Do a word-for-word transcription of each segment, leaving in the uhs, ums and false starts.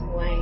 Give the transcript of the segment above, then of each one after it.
Ouais.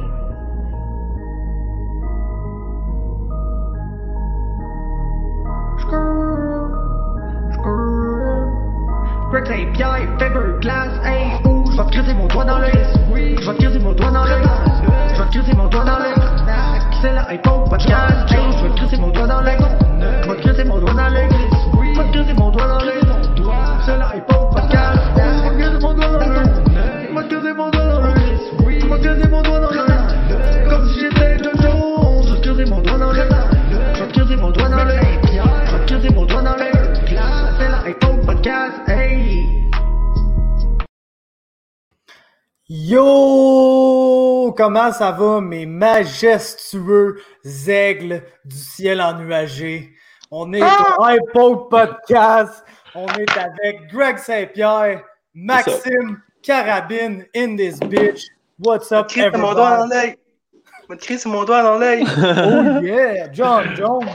Greg Saint-Pierre, Faber Glass, hey, ouh, je vais te crisser mon doigt dans l'œil. Je vais te crisser mon doigt dans l'œil. Je vais te crisser mon doigt dans l'œil. C'est la iPhone podcast, hey, je vais te crisser mon doigt dans l'œil. Je vais te crisser mon doigt dans l'œil. Je vais te crisser mon doigt dans l'œil. C'est la iPhone podcast, je vais te crisser mon doigt dans l'œil. Je vais te crisser mon doigt dans l'œil. Je vais te crisser mon doigt dans l'œil. Comme si j'étais John Jones, je vais te crisser mon doigt dans l'œil. Je vais te crisser mon doigt dans l'œil. Je vais te crisser mon doigt dans l'œil. C'est la iPhone podcast, hey. Yo! Comment ça va, mes majestueux aigles du ciel ennuagé? On est au iPod Podcast. On est avec Greg Saint-Pierre, Maxime Carabine in this bitch. What's up, everybody? Mon doigt dans l'œil. Crie sur mon doigt dans l'œil. Oh yeah, John Jones.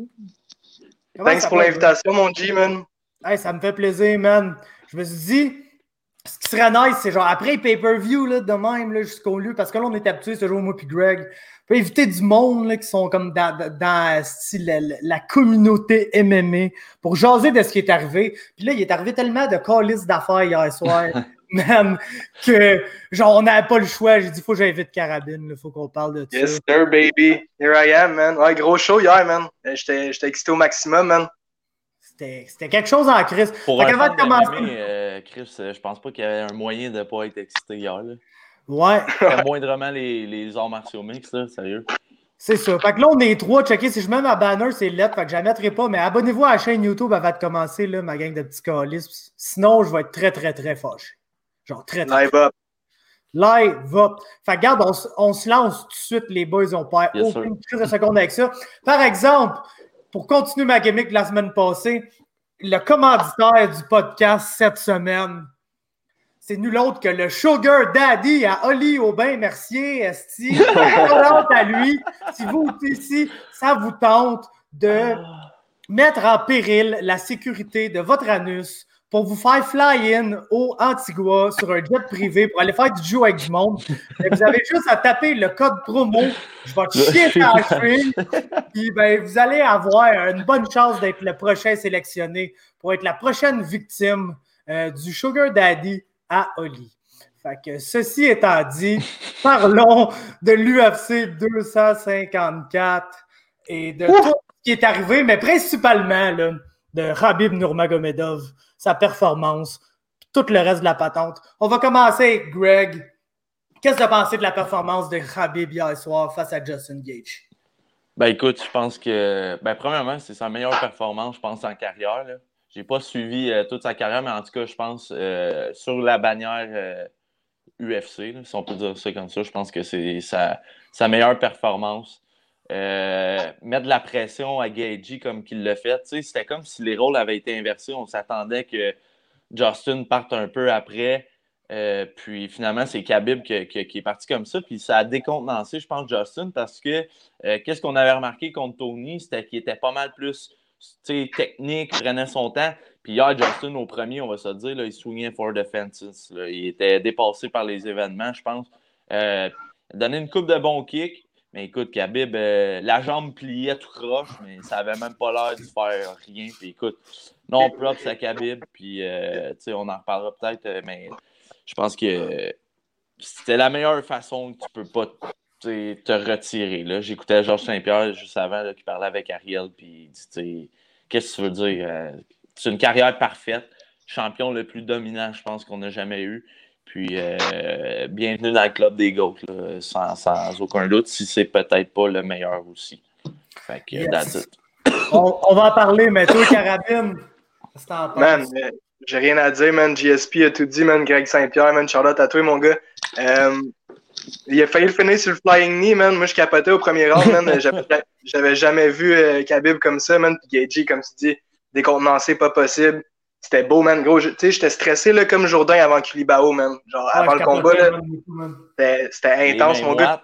Comment Thanks pour l'invitation, mon G, man. Hey, ça me fait plaisir, man. Je me suis dit, ce qui serait nice, c'est genre après pay-per-view là, de même là, jusqu'au lieu, parce que là, on est habitué, c'est toujours moi puis Greg. On peut éviter du monde là, qui sont comme dans, dans, dans style, la, la communauté M M A pour jaser de ce qui est arrivé. Puis là, il est arrivé tellement de calices d'affaires hier soir, man, que genre, on n'avait pas le choix. J'ai dit, faut que j'invite Carabine, il faut qu'on parle de ça. Yes, sir, baby. Here I am, man. Ouais, gros show hier, man. J'étais, j'étais excité au maximum, man. C'était, c'était quelque chose en crise. Pour un fan de commencer... M M A, euh, Chris, euh, je pense pas qu'il y avait un moyen de ne pas être excité hier. Là. Ouais. C'était moindrement les, les arts martiaux mix, là, sérieux. C'est ça. Fait que là, on est trois. Checker, si je mets ma banner, c'est lettre. Fait que je la mettrai pas. Mais abonnez-vous à la chaîne YouTube avant de commencer, là, ma gang de petits calices. Sinon, je vais être très, très, très fâché. Genre, très, très. Live up. Live up. Fait que, regarde, on, on se lance tout de suite, les boys. On perd yes, aucune crise de seconde avec ça. Par exemple, pour continuer ma gimmick de la semaine passée, le commanditaire du podcast cette semaine, c'est nul autre que le Sugar Daddy à Oli Aubin-Mercier, esti. Honte à lui. Si vous ici, ça vous tente de mettre en péril la sécurité de votre anus pour vous faire fly-in au Antigua sur un jet privé pour aller faire du jeu avec du monde. Et vous avez juste à taper le code promo. Je vais te chier dans la cheville. Puis ben, vous allez avoir une bonne chance d'être le prochain sélectionné pour être la prochaine victime euh, du Sugar Daddy à Oli. Fait que ceci étant dit, parlons de l'U F C deux cent cinquante-quatre et de Ouh! Tout ce qui est arrivé, mais principalement là, de Khabib Nurmagomedov, sa performance, tout le reste de la patente. On va commencer avec Greg. Qu'est-ce que tu as pensé de la performance de Khabib hier soir face à Justin Gaethje? Ben écoute, je pense que, ben premièrement, c'est sa meilleure performance, je pense, en carrière. Là. J'ai pas suivi euh, toute sa carrière, mais en tout cas, je pense, euh, sur la bannière euh, U F C, là, si on peut dire ça comme ça, je pense que c'est sa, sa meilleure performance. Euh, mettre de la pression à Gaethje comme qu'il l'a fait, tu sais, c'était comme si les rôles avaient été inversés. On s'attendait que Justin parte un peu après, euh, puis finalement, c'est Khabib qui, qui, qui est parti comme ça, puis ça a décontenancé, je pense, Justin, parce que euh, qu'est-ce qu'on avait remarqué contre Tony, c'était qu'il était pas mal plus technique, prenait son temps. Puis hier, Justin, au premier, on va se dire, là, il swingait for the fences. Là. Il était dépassé par les événements, je pense. Euh, il a donné une coupe de bons kicks. Mais écoute, Khabib, euh, la jambe pliait tout croche, mais ça avait même pas l'air de faire rien. Puis écoute, non props à Khabib. Puis, euh, tu sais, on en reparlera peut-être, mais je pense que c'était la meilleure façon que tu peux pas te retirer. Là. J'écoutais Georges Saint-Pierre juste avant là, qui parlait avec Ariel, puis il dit, qu'est-ce que tu veux dire? Euh, c'est une carrière parfaite, champion le plus dominant, je pense, qu'on n'a jamais eu. Puis, euh, bienvenue dans le club des GOAT, là, sans, sans aucun doute, si c'est peut-être pas le meilleur aussi. Fait que, yes. That's it. On, on va en parler, mais toi, Carabine, qu'est-ce que t'en penses? Man, euh, j'ai rien à dire, man. G S P a tout dit, man. Greg Saint-Pierre, man. Charlotte à toi, mon gars. Euh, il a failli le finir sur le flying knee, man. Moi, je capotais au premier round, man. J'avais, j'avais jamais vu euh, Khabib comme ça, man. Puis Gaethje, comme tu dis, décontenancé, pas possible. C'était beau, man, gros. Tu sais, j'étais stressé, là, comme Jourdain avant Culibao, man. Genre, ouais, avant le combat, là. C'était, c'était intense, mon gars.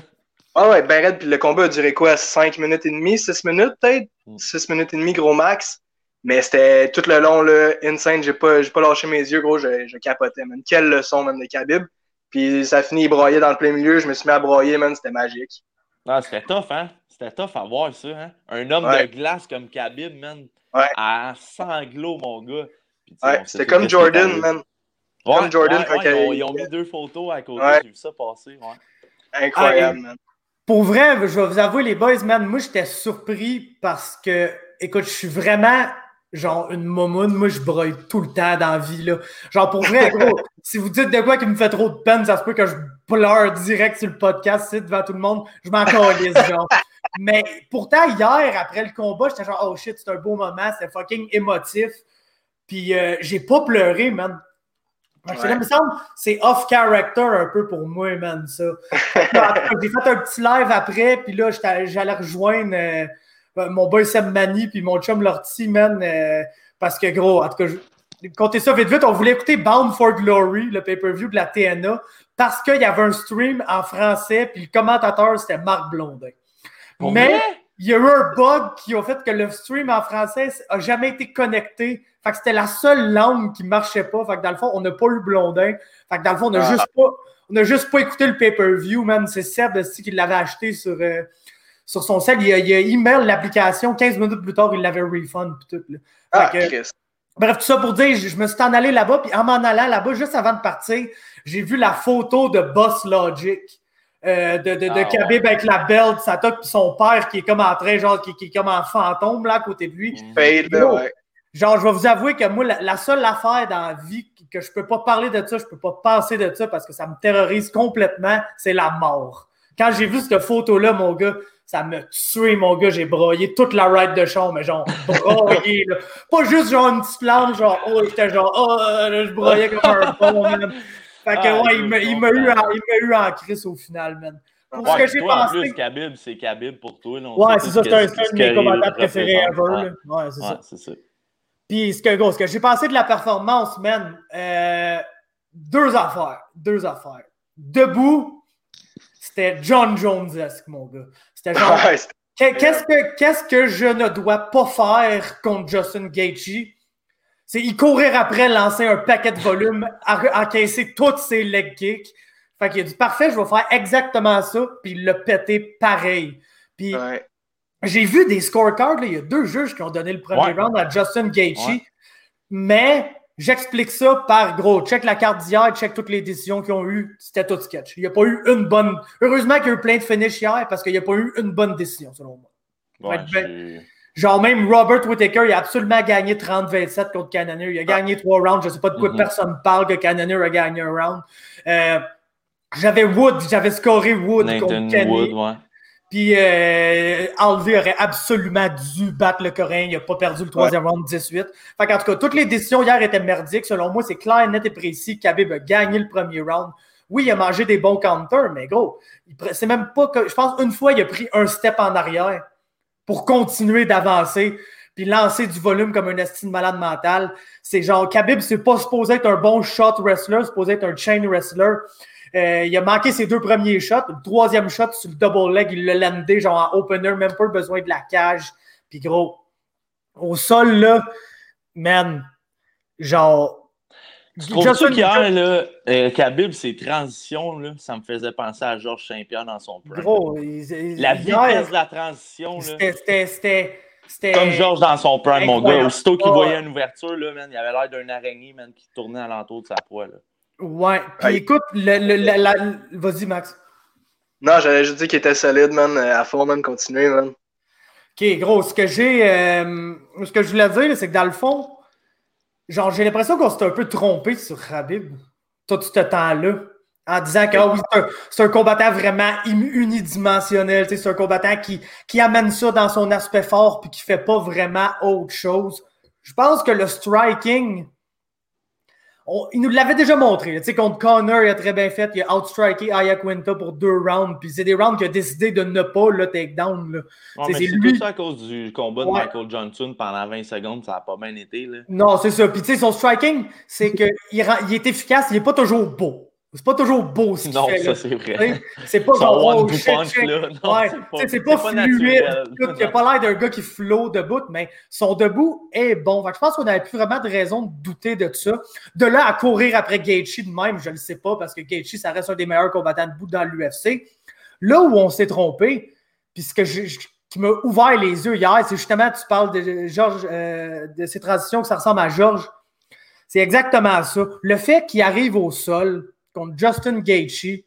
Ah ouais, ben raide. Puis le combat a duré quoi? cinq minutes et demie, six minutes, peut-être? Mm. six minutes et demie, gros max. Mais c'était tout le long, là, insane. J'ai pas, j'ai pas lâché mes yeux, gros. Je, je capotais, man. Quelle leçon, man, de Khabib. Puis ça finit broyer dans le plein milieu. Je me suis mis à broyer, man. C'était magique. Ah, c'était tough, hein? C'était tough à voir ça, hein? Un homme ouais. de glace comme Khabib, man. Ouais. À sanglots, mon gars. Puis, ouais, c'était comme Jordan, man. Ouais, comme Jordan. Ouais, quand ouais, ils, ont, ils ont mis deux photos à côté. Ouais. J'ai vu ça passer, ouais. Incroyable, ah, man. Pour vrai, je vais vous avouer, les boys, man, moi, j'étais surpris parce que, écoute, je suis vraiment, genre, une momoune. Moi, je broye tout le temps dans la vie, là. Genre, pour vrai, gros, si vous dites de quoi qui me fait trop de peine, ça se peut que je pleure direct sur le podcast, c'est devant tout le monde. Je m'en calisse, genre. Mais pourtant, hier, après le combat, j'étais genre, oh shit, c'est un beau moment, c'était fucking émotif. Puis, euh, j'ai pas pleuré, man. Ouais. Là, il me semble c'est off-character un peu pour moi, man, ça. J'ai fait un petit live après, puis là, j'allais rejoindre euh, mon boy Sam Mani puis mon chum Lorty, man, euh, parce que, gros, en tout cas, je... comptez ça vite, vite, on voulait écouter Bound for Glory, le pay-per-view de la T N A, parce qu'il y avait un stream en français, puis le commentateur, c'était Marc Blondin. Pour Mais vrai? Il y a eu un bug qui a fait que le stream en français n'a jamais été connecté. Fait que c'était la seule langue qui ne marchait pas. Fait que dans le fond, on n'a pas eu Blondin. Fait que dans le fond, on n'a ah. juste pas on a juste pas écouté le pay-per-view, man. C'est Seb aussi qui l'avait acheté sur, euh, sur son site. Il a, il a email l'application. quinze minutes plus tard, il l'avait refund. Tout, là. Ah, que, bref, tout ça pour dire, je, je me suis en allé là-bas. Puis en m'en allant là-bas, juste avant de partir, j'ai vu la photo de Boss Logic. Euh, de, de, de ah, Khabib ouais. avec la belt, ça toque, puis son père qui est comme en train, genre, qui, qui est comme en fantôme, là, à côté de lui. Fade, Yo, ouais. Genre, je vais vous avouer que moi, la, la seule affaire dans la vie que je peux pas parler de ça, je peux pas penser de ça parce que ça me terrorise complètement, c'est la mort. Quand j'ai vu cette photo-là, mon gars, ça m'a tué, mon gars. J'ai broyé toute la ride de champ, mais genre, broyé, là. Pas juste genre une petite flamme, genre, oh, j'étais genre, oh, là, je broyais comme un bon, man. Fait que, ah, ouais, il m'a, il m'a eu, en, il m'a eu en crise au final, man. Pour ouais, ce que j'ai toi, pensé... en plus, Khabib, c'est Khabib pour toi. Là, ouais, c'est ça, c'est un, un de mes commentateurs préférés ever. Ouais, là. ouais c'est ouais, ça. C'est ça. Puis, ce que, gros, ce que j'ai pensé de la performance, man, euh, deux affaires. Deux affaires. Debout, c'était John Jones-esque, mon gars. C'était genre, qu'est-ce que, qu'est-ce que je ne dois pas faire contre Justin Gaethje? C'est il courir après, lancer un paquet de volume, encaisser tous ses leg kicks. Fait qu'il a dit, parfait, je vais faire exactement ça, puis il l'a pété pareil. Puis ouais. j'ai vu des scorecards, là, il y a deux juges qui ont donné le premier ouais. round à Justin Gaethje, ouais. mais j'explique ça par gros, check la carte d'hier, check toutes les décisions qu'ils ont eues, c'était tout sketch. Il n'y a pas eu une bonne... Heureusement qu'il y a eu plein de finish hier, parce qu'il n'y a pas eu une bonne décision, selon moi. Ouais, ben... Genre même Robert Whittaker, il a absolument gagné trente vingt-sept contre Cannonier. Il a gagné trois rounds. Je ne sais pas de quoi mm-hmm. personne parle que Cannonier a gagné un round. Euh, j'avais Wood, j'avais scoré Wood Nathan contre Kenny. Wood, ouais. Puis euh, Alvey aurait absolument dû battre le Coréen. Il n'a pas perdu le troisième ouais. round dix-huit. Fait qu'en tout cas, toutes les décisions hier étaient merdiques. Selon moi, c'est clair, net et précis. Khabib a gagné le premier round. Oui, il a mangé des bons counters, mais gros, il, c'est même pas que. Je pense une fois, il a pris un step en arrière pour continuer d'avancer, puis lancer du volume comme un esti de malade mental. C'est genre, Khabib, c'est pas supposé être un bon shot wrestler, c'est supposé être un chain wrestler. Euh, il a manqué ses deux premiers shots. Le troisième shot sur le double leg, il l'a landé genre en opener, même pas besoin de la cage. Puis gros, au sol, là, man, genre... Tu trouves-tu qu'hier, là, euh, Khabib, ses transitions, là, ça me faisait penser à Georges Saint-Pierre dans son prime. Gros, il, il, la vitesse de la transition, là. C'était, c'était, c'était, c'était... Comme Georges dans son prime, mon gars. Aussitôt qu'il voyait une ouverture, là, man, il avait l'air d'un araignée, man, qui tournait alentour de sa proie, là. Ouais. Puis hey. écoute, le, le, le, la... vas-y, Max. Non, j'allais juste dire qu'il était solide, man, à fond, man, continuer, man. OK, gros, ce que j'ai... Euh, ce que je voulais dire, c'est que dans le fond, genre, j'ai l'impression qu'on s'est un peu trompé sur Khabib tout ce temps-là, en disant que oh, oui, c'est, un, c'est un combattant vraiment unidimensionnel, c'est un combattant qui, qui amène ça dans son aspect fort puis qui fait pas vraiment autre chose. Je pense que le striking, on, il nous l'avait déjà montré. Tu sais, contre Conor, il a très bien fait. Il a outstriké Iaquinta pour deux rounds. Puis c'est des rounds qu'il a décidé de ne pas le takedown. Là. Ouais, c'est, c'est lui... tout ça à cause du combat de ouais. Michael Johnson pendant vingt secondes. Ça n'a pas bien été. Là. Non, c'est ça. Puis tu sais, son striking, c'est qu'il il est efficace. Il n'est pas toujours beau. C'est pas toujours beau ce qu'il non, fait. Ça, là. c'est vrai. C'est pas genre one oh, shit, punch, shit. là. Non, ouais. c'est pas, c'est c'est pas, pas fluide. Tout, il a pas l'air d'un gars qui flow debout, mais son debout est bon. Fait que je pense qu'on n'avait plus vraiment de raison de douter de ça. De là à courir après Gaethje de même, je le sais pas, parce que Gaethje, ça reste un des meilleurs combattants debout dans l'U F C. Là où on s'est trompé, puis ce que je, je, qui m'a ouvert les yeux hier, c'est justement, tu parles de Georges, euh, de ces transitions que ça ressemble à Georges. C'est exactement ça. Le fait qu'il arrive au sol contre Justin Gaethje,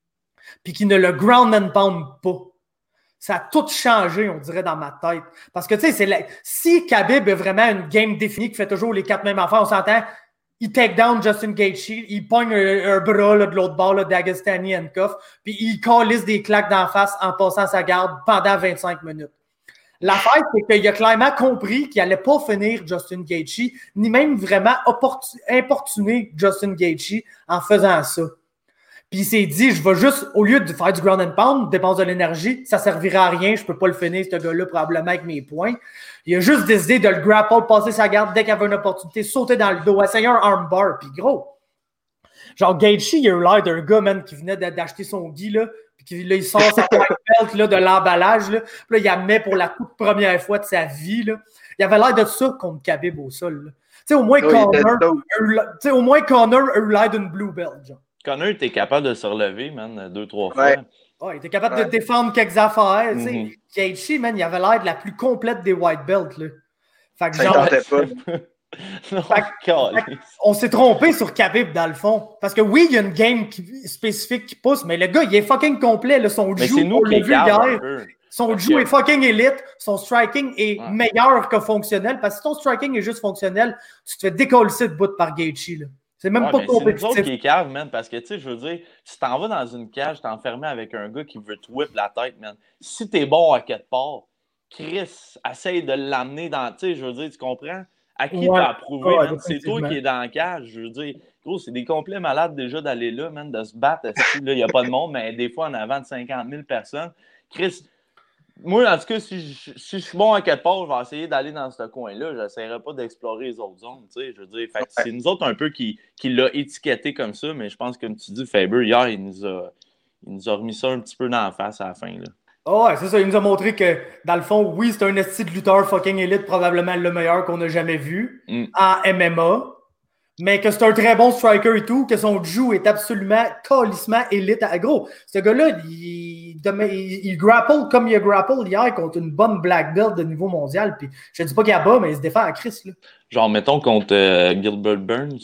puis qu'il ne le ground and pound pas, ça a tout changé, on dirait, dans ma tête. Parce que, tu sais, c'est la... si Khabib a vraiment une game définie qui fait toujours les quatre mêmes affaires, on s'entend, il take down Justin Gaethje, il pogne un, un bras là, de l'autre bord, là, Dagestani handcuff, puis il calisse des claques d'en face en passant sa garde pendant vingt-cinq minutes. L'affaire, c'est qu'il a clairement compris qu'il n'allait pas finir Justin Gaethje, ni même vraiment opportun... importuner Justin Gaethje en faisant ça. Puis il s'est dit, je vais juste, au lieu de faire du ground and pound, dépense de l'énergie, ça servira à rien, je peux pas le finir, ce gars-là, probablement avec mes points. Il a juste décidé de le grapple, passer sa garde dès qu'il avait une opportunité, sauter dans le dos, essayer un armbar, puis gros. Genre, Gaethje, il a eu l'air d'un gars, man, qui venait d'acheter son gi, là, puis là, il sort cette white belt, là, de l'emballage, là, puis là, il la met pour la toute première fois de sa vie, là. Il avait l'air de ça contre Khabib au sol, là. Tu sais, au moins, oh, Conor, tu sais, au moins, Conor a eu l'air d'une blue belt, genre. Conor était capable de se relever, man, deux, trois fois. Ouais. Oh, il était capable ouais. de défendre quelques affaires. Mm-hmm. Gaethje, man, il avait l'air de la plus complète des white belts. Là. Fait que ça genre, tentait pas. non, fait que, fait on s'est trompé sur Khabib, dans le fond. Parce que oui, il y a une game qui, spécifique qui pousse, mais le gars, il est fucking complet. Là. Son jiu, on l'a vu hier. Son jiu est fucking élite. Son striking est ouais. meilleur que fonctionnel. Parce que si ton striking est juste fonctionnel, tu te fais décoller de bout par Gaethje. C'est même ouais, pas compétitif. C'est nous autres qui est cave, man, parce que, tu sais, je veux dire, si t'en vas dans une cage, t'es enfermé avec un gars qui veut te whip la tête, man. Si t'es bon à quelque part, Chris, essaye de l'amener dans, tu sais, je veux dire, tu comprends? À qui ouais. t'as approuvé, ouais, man? C'est toi qui es dans la cage, je veux dire. Gros, c'est des complets malades déjà d'aller là, man, de se battre. Il n'y a pas de monde, mais des fois en avant de cinquante mille personnes. Chris, moi, en tout cas, si je, si je suis bon à quelque part, je vais essayer d'aller dans ce coin-là. Je n'essaierai pas d'explorer les autres zones. Tu sais, je veux dire, fait que c'est nous autres un peu qui, qui l'a étiqueté comme ça, mais je pense que, comme tu dis, Faber, hier, il nous a, il nous a remis ça un petit peu dans la face à la fin. Là. Oh ouais, c'est ça. Il nous a montré que, dans le fond, oui, c'est un esti de lutteur fucking élite, probablement le meilleur qu'on a jamais vu mm. en M M A. Mais que c'est un très bon striker et tout, que son jiu est absolument calissement élite. Gros, ce gars-là, il, il, il grapple comme il a grapple hier contre une bonne black belt de niveau mondial. Puis je ne dis pas qu'il y a bas, mais il se défend à Chris. Là. Genre, mettons contre euh, Gilbert Burns.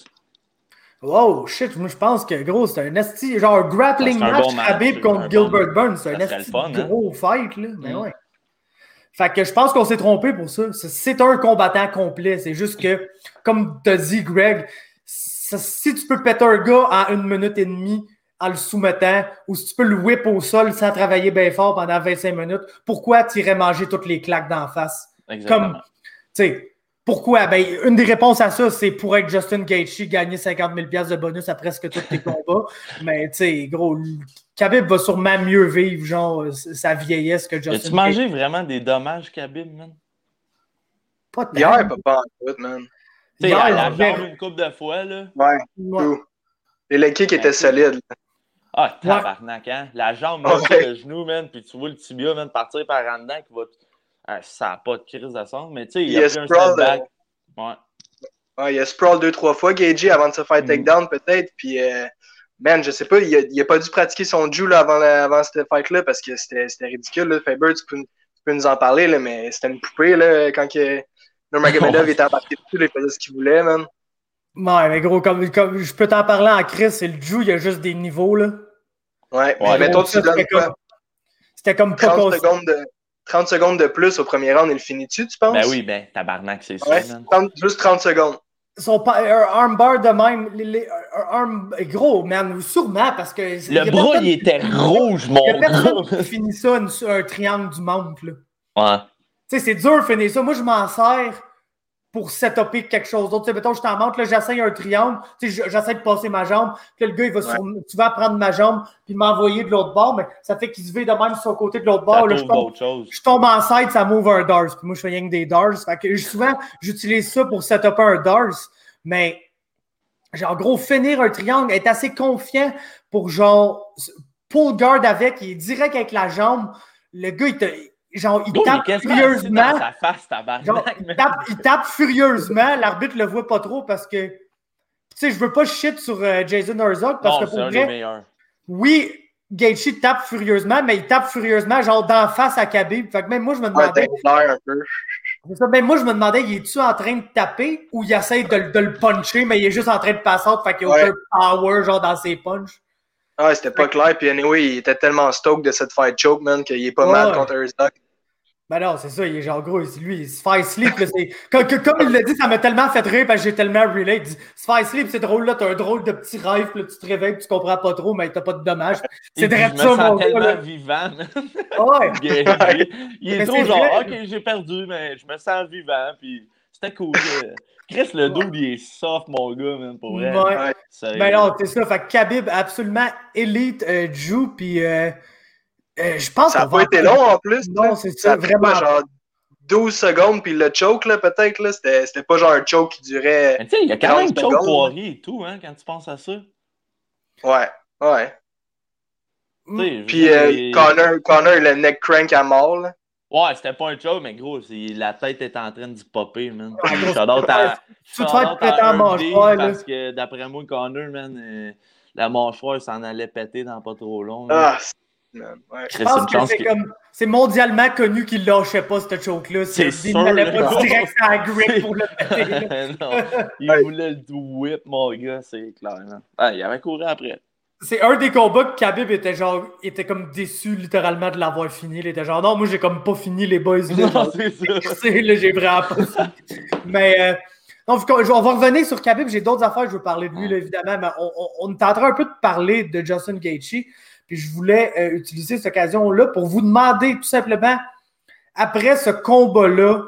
Wow, shit, moi je pense que gros, c'est un esti, genre un grappling un match bon Khabib contre Gilbert bon... Burns. C'est un esti fun, gros hein? fight, là. Mais mm. ouais. Fait que je pense qu'on s'est trompé pour ça. C'est un combattant complet. C'est juste que, comme t'as dit, Greg, si tu peux péter un gars en une minute et demie en le soumettant, ou si tu peux le whip au sol sans travailler bien fort pendant vingt-cinq minutes, pourquoi tu irais manger toutes les claques d'en face? Exactement. Comme, tu sais, pourquoi? Ben, une des réponses à ça, c'est pour être Justin Gaethje, gagner cinquante mille dollars de bonus à presque tous tes combats. Mais, tu sais, gros, Khabib va sûrement mieux vivre, genre, sa vieillesse que Justin Gaethje. As-tu mangé vraiment des dommages, Khabib, man? Pas de Hier, pas pas en tout, man. Tu sais, elle a jambe une couple de fois, là. Ouais, ouais. Tout. Et le kick était solide. Ah, tabarnak, hein? La jambe, man, okay. Le genou, man, puis tu vois le tibia, man, partir par en dedans, qui va... Ah, ça n'a pas de crise de sang, mais tu sais, il y a, a pris un step back. Ouais. Ouais, il a sprawl deux, trois fois, Gaethje, avant de se faire takedown, mm. peut-être, puis... Euh... Man, je sais pas, il a, il a pas dû pratiquer son jiu là, avant, la, avant cette fight-là parce que c'était, c'était ridicule. Là. Faber, tu peux, tu peux nous en parler, là, mais c'était une poupée là, quand que Nurmagomedov était embarqué dessus, là, il faisait ce qu'il voulait, man. Ouais, mais gros, comme, comme je peux t'en parler en Chris, c'est le jiu, il y a juste des niveaux. Là. Ouais, ouais mais toi, tu donnes c'était quoi? Comme, c'était comme pas trente secondes, de, trente secondes de plus au premier round, il finit dessus, tu penses? Ben oui, ben tabarnak, c'est ouais, ça. trente, juste trente secondes. Son un armbar de même, les, les, un arm gros, man, sûrement, parce que... Le bras, il était rouge, mon gars. Il y a personne qui finit ça, une, un triangle du monde, là. Ouais. Tu sais, c'est dur de finir ça. Moi, je m'en sers pour setuper quelque chose d'autre. Tu sais, mettons, je t'en montre, là, j'essaye un triangle, tu sais, j'essaie de passer ma jambe, puis là, le gars, il va ouais. sur... Tu vas prendre ma jambe, puis m'envoyer de l'autre bord, mais ça fait qu'il se vire de même sur le côté de l'autre bord. Là, je, tombe, je tombe en side, ça m'ouvre un dars, puis moi, je fais rien que des dars. Fait que souvent, j'utilise ça pour setuper un dars, mais genre, gros, finir un triangle, être assez confiant pour, genre, pull guard avec, il est direct avec la jambe. Le gars, il te... Genre, il Go, tape il furieusement. dans sa face, Genre, il, tape, il tape furieusement. L'arbitre le voit pas trop parce que... Tu sais, je veux pas shit sur euh, Jason Herzog parce non, que pour c'est un vrai... des meilleurs. Oui, Gaethje tape furieusement, mais il tape furieusement, genre, d'en face à Khabib. Fait que même moi, je me demandais... Ouais, un peu. Ça, même moi, je me demandais, il est-tu en train de taper ou il essaie de, de le puncher, mais il est juste en train de passer out, fait qu'il n'y a ouais. aucun power, genre, dans ses punches. Ah, c'était pas clair. Puis anyway, il était tellement stoked de cette fight choke, man, qu'il est pas ouais. mal contre Herzog. Ben non, c'est ça, il est genre gros, lui, il se fait sleep. Là, comme, comme il l'a dit, ça m'a tellement fait rire parce que j'ai tellement relate. Il dit, se faire sleep, c'est drôle, là, t'as un drôle de petit rêve, là, tu te réveilles, tu comprends pas trop, mais t'as pas de dommages. C'est direct ça, mon gars. Je me sens tellement là. vivant. Ouais. il, il est mais trop c'est genre, vrai. ok, j'ai perdu, mais je me sens vivant, puis c'était cool. Chris, le dos, il est soft, mon gars, man, pour vrai. Ouais. Ça, ben non, c'est ça. Fait que Khabib, absolument élite, euh, joue, puis euh, euh, je pense ça qu'on a pas va été long en plus. Non, c'est ça, ça vraiment. Pas, genre douze secondes, puis le choke, là, peut-être, là, c'était, c'était pas genre un choke qui durait. Mais tu sais, il y a quand même choke Poirier et tout, hein, quand tu penses à ça. Ouais, ouais. Mm. Puis euh, les... Connor, Connor, le neck crank à mort, là. Ouais, c'était pas un choke, mais gros, la tête est en train d'y popper, man. Ouais, gros, shout-out à, tu te fais péter en mâchoire, là. Parce que d'après moi, Connor, man, euh, la mâchoire s'en allait péter dans pas trop long. Ah, man, ouais. Je pense que c'est que... comme... C'est mondialement connu qu'il lâchait pas, ce choke-là. C'est sûr. Il n'allait pas direct à la grip pour le péter. Non, il voulait le whip, mon gars, c'est clair. Ah, il avait couru après. C'est un des combats que Khabib était genre, était comme déçu littéralement de l'avoir fini. Il était genre, non, moi j'ai comme pas fini les boys. Là, non, c'est ça. C'est, là, j'ai vraiment pas fini. Mais, euh, non, on va revenir sur Khabib. J'ai d'autres affaires, je veux parler de lui, là, évidemment. Mais on, on, on est en train un peu de parler de Justin Gaethje. Puis je voulais euh, utiliser cette occasion-là pour vous demander tout simplement, après ce combat-là,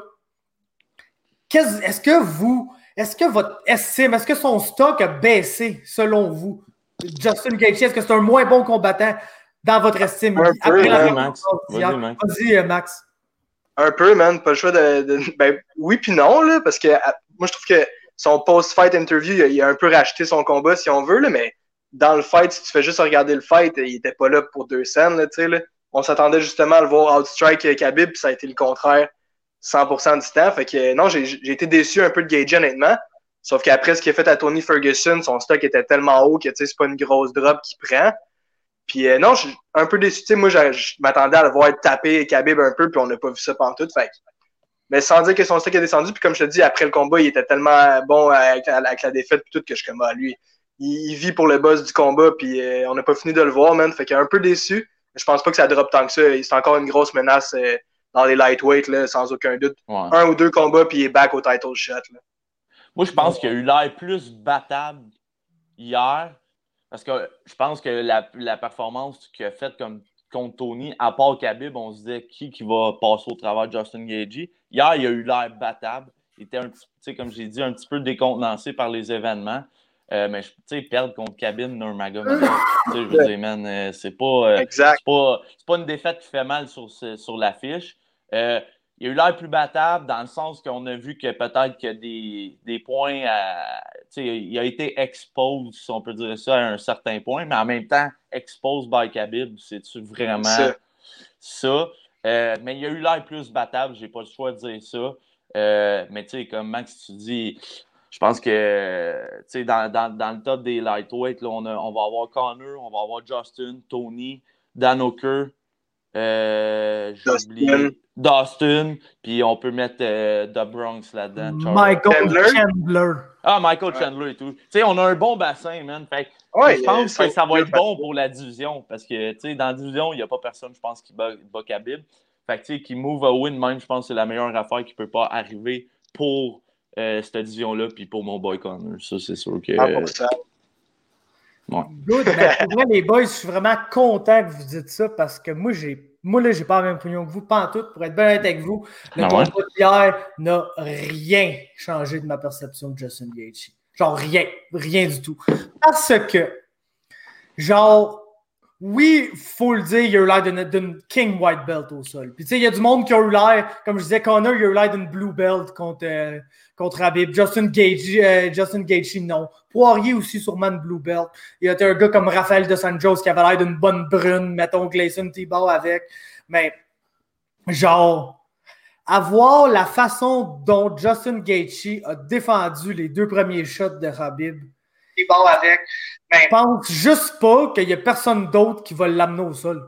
est-ce que vous, est-ce que votre estime, est-ce que son stock a baissé selon vous? Justin Gaethje, est-ce que c'est un moins bon combattant dans votre estime? Un après peu, la ouais, Max. Vas-y, Max. Vas-y, Max. Un peu, man. Pas le choix de... de ben, oui puis non, là, parce que moi, je trouve que son post-fight interview, il a, il a un peu racheté son combat, si on veut, là, mais dans le fight, si tu fais juste regarder le fight, il était pas là pour deux scènes, là, tu sais, là. On s'attendait justement à le voir outstrike Khabib, puis ça a été le contraire cent pour cent du temps. Fait que non, j'ai, j'ai été déçu un peu de Gaethje, honnêtement. Sauf qu'après ce qu'il a fait à Tony Ferguson, son stock était tellement haut que, tu sais, c'est pas une grosse drop qu'il prend. Puis euh, non, je suis un peu déçu. Tu sais, moi, je, je m'attendais à le voir taper Khabib un peu, puis on n'a pas vu ça pantoute. Fait mais sans dire que son stock est descendu, puis comme je te dis, après le combat, il était tellement bon avec, avec la défaite, puis tout, que je suis comme, ah, lui, il, il vit pour le boss du combat, puis euh, on n'a pas fini de le voir, man. Fait qu'il est un peu déçu. Mais je pense pas que ça drop tant que ça. C'est encore une grosse menace euh, dans les lightweight, là, sans aucun doute. Ouais. Un ou deux combats, puis il est back au title shot, là. Moi, je pense qu'il a eu l'air plus battable hier, parce que je pense que la, la performance qu'il a faite comme contre Tony, à part Khabib, on se disait qui, qui va passer au travers de Justin Gaethje. Hier, il a eu l'air battable. Il était, un petit, tu sais, comme j'ai dit, un petit peu décontenancé par les événements. Euh, mais tu sais, perdre contre Khabib Nurmagomedov, tu sais, je veux dire, man, euh, c'est pas, euh, c'est pas, c'est pas une défaite qui fait mal sur, sur l'affiche. Euh, il a eu l'air plus battable dans le sens qu'on a vu que peut-être qu'il y a des, des points à. Tu sais, il a été exposed, si on peut dire ça, à un certain point, mais en même temps, exposed by Khabib, c'est-tu vraiment ça? ça? Euh, mais il a eu l'air plus battable, j'ai pas le choix de dire ça. Euh, mais tu sais, comme Max, tu dis, je pense que tu sais, dans, dans, dans le top des lightweight, là, on, a, on va avoir Connor, on va avoir Justin, Tony, Dan Hooker. Euh, Dustin. Dustin, puis on peut mettre euh, The Bronx là-dedans. Michael Chandler. Chandler. Ah, Michael Chandler ouais. et tout. Tu sais, on a un bon bassin, man. Fait ouais, je pense que ça va être bon pour la division, parce que, tu sais, dans la division, il n'y a pas personne, je pense, qui bat, bat Khabib. Fait que, tu sais, qui move a win même, je pense que c'est la meilleure affaire qui peut pas arriver pour euh, cette division-là, puis pour mon boy Connor. Ça, c'est sûr que... cent pour cent. Ouais. Good. Ben, pour moi, les boys, je suis vraiment content que vous dites ça parce que moi, j'ai moi là, j'ai pas la même opinion que vous, pas en tout, pour être bien honnête avec vous. Le ah combat ouais? d'hier n'a rien changé de ma perception de Justin Gaethje. Genre rien, rien du tout. Parce que, genre, oui, il faut le dire, il a eu l'air d'une, d'une King White Belt au sol. Puis tu sais, il y a du monde qui a eu l'air, comme je disais, Connor, il a eu l'air d'une Blue Belt contre, euh, contre Khabib. Justin Gaethje, euh, Justin Gaethje, non. Poirier aussi, sûrement une Blue Belt. Il y a un gars comme Rafael Dos Anjos qui avait l'air d'une bonne brune, mettons Gleison Tibau avec. Mais, genre, avoir la façon dont Justin Gaethje a défendu les deux premiers shots de Khabib, Tibau avec. Mais je pense juste pas qu'il y a personne d'autre qui va l'amener au sol.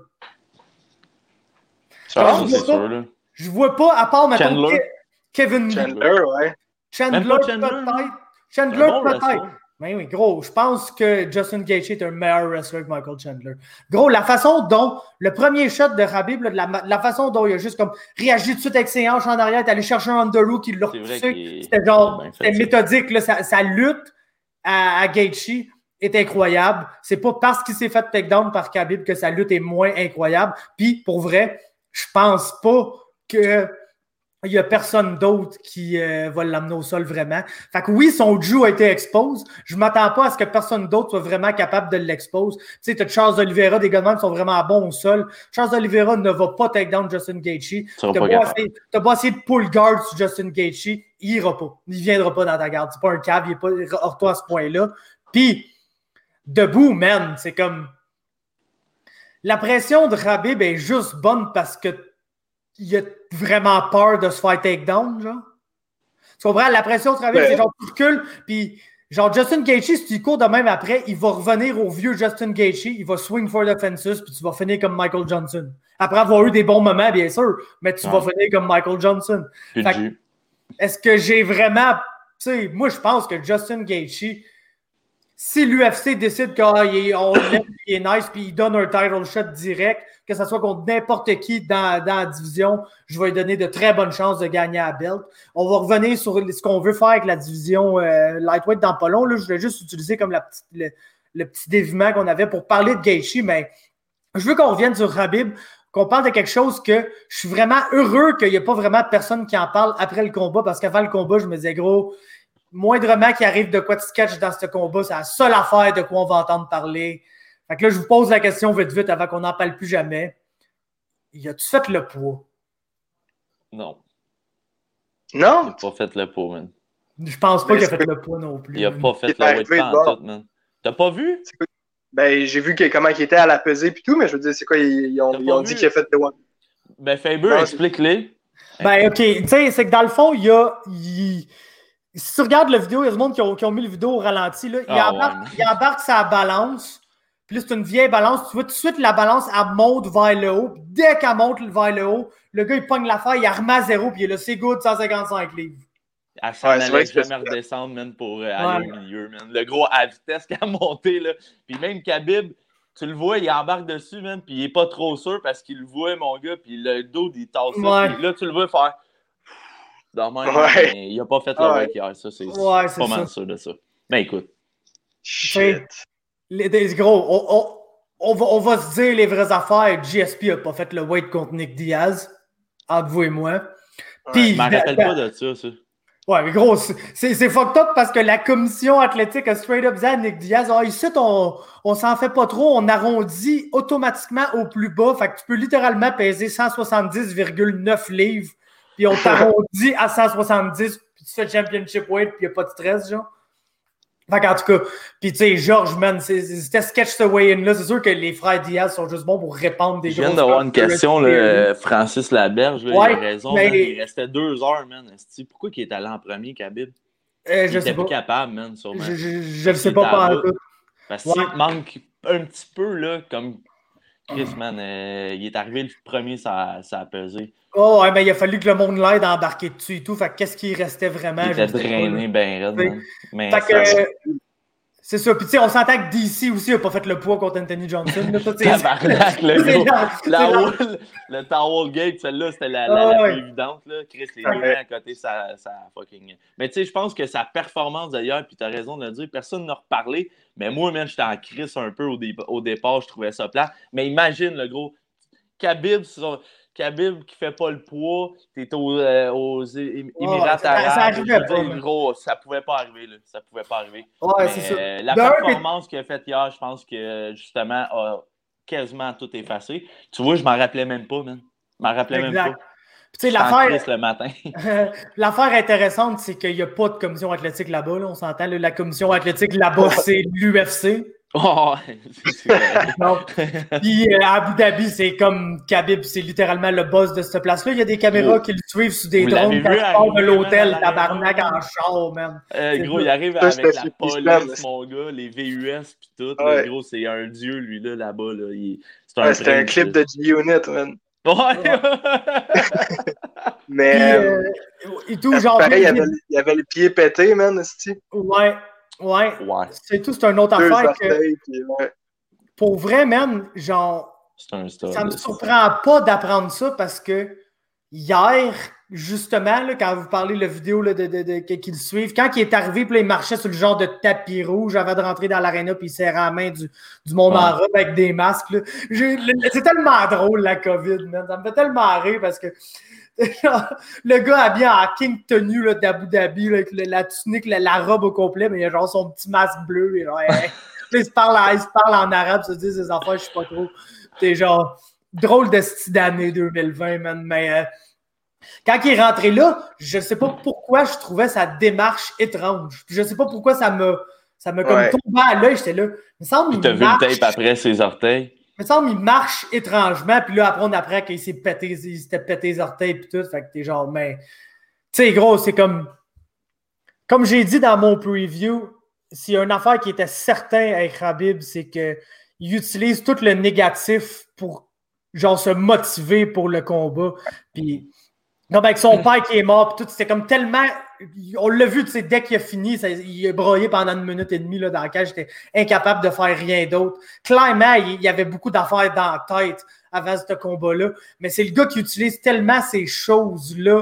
Ça, je, c'est vois pas, sûr, là. je vois pas, à part, mettons, Chandler. Ke- Kevin Chandler, ouais. Chandler, Même pas Chandler, peut-être. non? Chandler, Un bon peut-être. wrestler. Mais oui, gros, je pense que Justin Gaethje est un meilleur wrestler que Michael Chandler. Gros, la façon dont, le premier shot de Khabib, là, de la, la façon dont il a juste comme réagi tout de suite avec ses hanches en arrière, est allé chercher un underhook, il l'a repoussé. C'était genre, c'était méthodique, là, sa, sa lutte à, à Gaethje est incroyable. C'est pas parce qu'il s'est fait takedown par Khabib que sa lutte est moins incroyable. Puis, pour vrai, je pense pas que il y a personne d'autre qui euh, va l'amener au sol vraiment. Fait que oui, son jiu a été expose. Je m'attends pas à ce que personne d'autre soit vraiment capable de l'expose. Tu sais, t'as Charles Oliveira, des gars de même qui sont vraiment bons au sol. Charles Oliveira ne va pas take down Justin Gaethje. T'as pas, essayer, t'as pas essayé de pull guard sur Justin Gaethje, il ira pas. Il viendra pas dans ta garde. C'est pas un cave, il est pas hors-toi à ce point-là. Puis, debout, man, c'est comme... La pression de Khabib est juste bonne parce que il a vraiment peur de se faire takedown, genre. Tu comprends? La pression de Khabib, ouais. C'est genre tu recules, puis genre Justin Gaethje, si tu cours de même après, il va revenir au vieux Justin Gaethje, il va swing for the fences, puis tu vas finir comme Michael Johnson. Après avoir eu des bons moments, bien sûr, mais tu ouais. vas finir comme Michael Johnson. Fait que, est-ce que j'ai vraiment... Tu sais, moi, je pense que Justin Gaethje, si l'U F C décide qu'on l'aime, il est nice, puis il donne un title shot direct, que ce soit contre n'importe qui dans, dans la division, je vais lui donner de très bonnes chances de gagner à la belt. On va revenir sur ce qu'on veut faire avec la division euh, lightweight dans pas long. Là, je voulais juste utiliser comme la petite, le, le petit déviement qu'on avait pour parler de Gaethje, mais je veux qu'on revienne sur Khabib, qu'on parle de quelque chose que je suis vraiment heureux qu'il n'y ait pas vraiment personne qui en parle après le combat, parce qu'avant le combat, je me disais, gros, moindrement qu'il arrive de quoi de sketch dans ce combat, c'est la seule affaire de quoi on va entendre parler. Fait que là, je vous pose la question vite vite avant qu'on n'en parle plus jamais. Y a-tu fait le poids? Non. Non? Il n'a pas fait le poids, man. Je pense pas qu'il a fait le poids non plus. Il n'a pas fait le weight en tout, man. T'as pas vu? Ben, j'ai vu que, comment il était à la pesée et tout, mais je veux dire, c'est quoi, ils, ils ont, ils ont dit qu'il a fait le one. Ben, Faber, explique-les. Ben, OK. Tu sais, c'est que dans le fond, il y a... Il... Si tu regardes la vidéo, il y a du monde qui ont, qui ont mis le vidéo au ralenti. Là. Il, ah, embarque, ouais, il embarque sa balance. Puis là, c'est une vieille balance. Tu vois tout de suite, la balance, elle monte vers le haut. Puis dès qu'elle monte vers le haut, le gars, il pogne l'affaire, il remet à zéro. Puis il est là, c'est good, cent cinquante-cinq livres. Elle s'en ouais, allait jamais redescendre, man, pour euh, aller ouais. au milieu, man. Le gros, à vitesse qu'elle a monté, là. Puis même Khabib, tu le vois, il embarque dessus, man. Puis il est pas trop sûr parce qu'il le voit, mon gars. Puis le dos, il tasse ça. Puis là, tu le vois faire... Dans même, ouais. mais il n'a pas fait le weight hier. Ça, c'est ouais, pas mal sûr de ça. Mais écoute. Shit. Les, les gros, on, on, on, va, on va se dire les vraies affaires. G S P n'a pas fait le weight contre Nick Diaz. Entre vous et moi. Ouais. Puis, je m'en rappelle pas de ça, ça. Ouais, mais gros, c'est, c'est fucked up parce que la commission athlétique a straight up dit à Nick Diaz, ah, ici, on, on s'en fait pas trop, on arrondit automatiquement au plus bas. Fait que tu peux littéralement peser cent soixante-dix virgule neuf livres. Puis on t'arrondit à cent soixante-dix, puis tu fais championship weight, puis il n'y a pas de stress, genre. Fait qu'en tout cas, puis tu sais, Georges, man, c'est, c'était sketch ce weigh-in-là. C'est sûr que les frères Diaz sont juste bons pour répandre des Je viens d'avoir une question, là, Francis Laberge, là, ouais, il a raison, mais... man, il restait deux heures, man. Pourquoi il est allé en premier, Khabib? Euh, il je était sais plus pas. capable, man, sûrement. Je, je, je le sais pas par tout. Parce qu'il ouais. manque un petit peu, là, comme Chris, man, euh, il est arrivé le premier, ça, ça a pesé. Oh, ouais, mais il a fallu que le monde l'aide à embarquer dessus et tout. Fait qu'est-ce qui restait vraiment? Il était drainé, ben raide, man. Mais fait que, ça... c'est ça. Puis, tu sais, on s'entend que D C aussi n'a pas fait le poids contre Anthony Johnson. Là, ça, Tabarnak, le gars. La wall, le towel gate, celle-là, c'était la, la, oh, la ouais. plus évidente. Là. Chris, les deux mains à côté, ça, ça fucking... Mais tu sais, je pense que sa performance d'ailleurs, puis tu as raison de le dire, personne n'a reparlé. Mais moi, même, j'étais en crise un peu au, dé... au départ, je trouvais ça plat. Mais imagine, le gros, Khabib, son... Khabib qui fait pas le poids, t'es aux, euh, aux Émirats oh, arabes, ça, ça, pas, gros, ça pouvait pas arriver, là. Ça pouvait pas arriver. Ouais, mais, c'est ça. Euh, la D'un performance qu'il a faite hier, je pense que justement a quasiment tout effacé. Tu vois, je m'en rappelais même pas, man. Je m'en rappelais exact. même pas. Tu sais, l'affaire, le matin. l'affaire intéressante, c'est qu'il n'y a pas de commission athlétique là-bas. Là, on s'entend, là, la commission athlétique là-bas, c'est l'U F C. Oh, c'est Donc, puis euh, à Abu Dhabi, c'est comme Khabib, c'est littéralement le boss de cette place-là. Il y a des caméras oh. qui le suivent sous des Vous drones quand il part de l'hôtel, man, tabarnak en char, man. Euh, gros, il arrive avec la police, mon gars, les V U S pis tout. Ouais. Là, gros, c'est un dieu, lui, là, là-bas. Là. Il... C'est un, ouais, c'était un clip de G-Unit, man. Ouais! Mais. Puis, euh, et tout, genre. Pareil, il y avait, il y avait le pied pété, man, c'est-tu? Ouais. Ouais, ouais. C'est tout, c'est une autre Deux affaire orteils, que, puis, ouais. Pour vrai, man, genre, un style, ça me surprend pas d'apprendre ça parce que hier, justement, là, quand vous parlez de la vidéo là, de, de, de, de, qu'ils suivent, quand il est arrivé, puis là, il marchait sur le genre de tapis rouge avant de rentrer dans l'aréna, puis il serrait la main du, du monde ouais. en robe avec des masques. Là. C'est tellement drôle, la COVID, man. Ça me fait tellement rire parce que le gars habillé en king tenue là, d'Abu Dhabi, là, avec la, la tunique, la, la robe au complet, mais il a genre son petit masque bleu. Et genre, hey, il, se parle en, il se parle en arabe, se dit ces affaires, je sais pas trop. C'est genre drôle de style d'année deux mille vingt, man. Mais euh, quand il est rentré là, je sais pas pourquoi je trouvais sa démarche étrange. Je sais pas pourquoi ça me ça me comme ouais. tombé à l'œil. J'étais là. Il me semble Puis t'as vu le tape après ses orteils? Il me semble qu'il marche étrangement, puis là, après, on apprend qu'il s'est pété, il s'était pété les orteils, puis tout. Fait que t'es genre, mais. Tu sais, gros, c'est comme. Comme j'ai dit dans mon preview, s'il y a une affaire qui était certain avec Khabib, c'est qu'il utilise tout le négatif pour, genre, se motiver pour le combat. Puis, comme avec son père qui est mort, puis tout, c'était comme tellement. On l'a vu, tu sais, dès qu'il a fini, ça, il a broyé pendant une minute et demie là, dans laquelle j'étais incapable de faire rien d'autre. Clairement, il y avait beaucoup d'affaires dans la tête avant ce combat-là, mais c'est le gars qui utilise tellement ces choses-là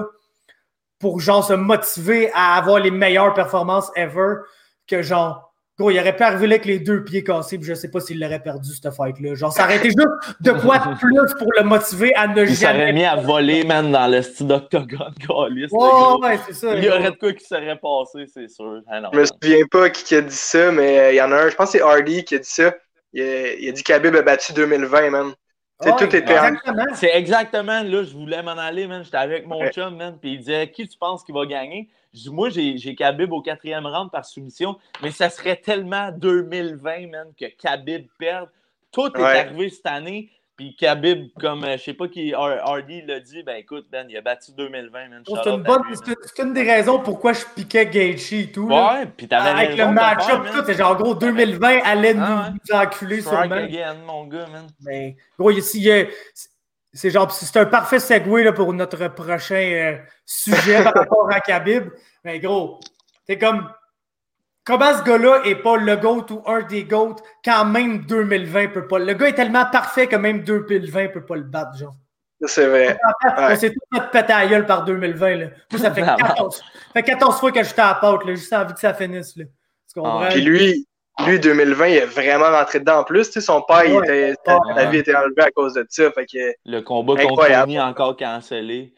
pour, genre, se motiver à avoir les meilleures performances ever que, genre, gros, il aurait pu arriver là avec les deux pieds cassés, puis je sais pas s'il l'aurait perdu, cette fight-là. Genre, ça aurait été juste de quoi de plus pour le motiver à ne il jamais... Il s'aurait mis à voler, man, dans le style d'octogone, calice. Oh, ouais, c'est ça. Il y aurait de quoi qui serait passé, c'est sûr. Ah, non, je me souviens pas qui a dit ça, mais il y en a un, je pense que c'est Hardy qui a dit ça. Il a, il a dit Khabib a battu deux mille vingt, man. Oh, tout était exactement. En... C'est exactement, là, je voulais m'en aller, man. J'étais avec mon ouais. chum, man, puis il disait, qui tu penses qui va gagner? Je dis, moi, j'ai, j'ai Khabib au quatrième round par soumission, mais ça serait tellement deux mille vingt, man, que Khabib perde. Tout est ouais. arrivé cette année, puis Khabib, comme, euh, je sais pas qui, Hardy l'a dit, ben écoute, Ben, il a battu deux mille vingt, man. C'est une, bonne, lui, c'est, c'est une des raisons pourquoi je piquais Gaethje et tout. Là. Ouais, puis t'avais avec raison le match-up, tout, c'est genre, gros, deux mille vingt allait nous, ah, ouais. nous enculer Strike sûrement. again, mon gars, man. Mais, gros, ici, il y a... C'est genre, c'est un parfait segue là, pour notre prochain euh, sujet par rapport à Khabib. Mais gros, c'est comme, comment ce gars-là est pas le GOAT ou un des GOAT quand même deux mille vingt peut pas. Le gars est tellement parfait que même deux mille vingt peut pas le battre, genre. C'est vrai. On s'est tout notre pété à gueule par deux mille vingt, là. Moi, ça fait quatorze, ça fait quatorze fois que j'étais à la pâte, là. Juste envie que ça finisse, là. Ah. Puis lui, lui, deux mille vingt, il est vraiment rentré dedans en plus. Tu sais, son père, il était, ouais. la vie était enlevée à cause de ça. Fait que, le combat contre Tony encore cancellé.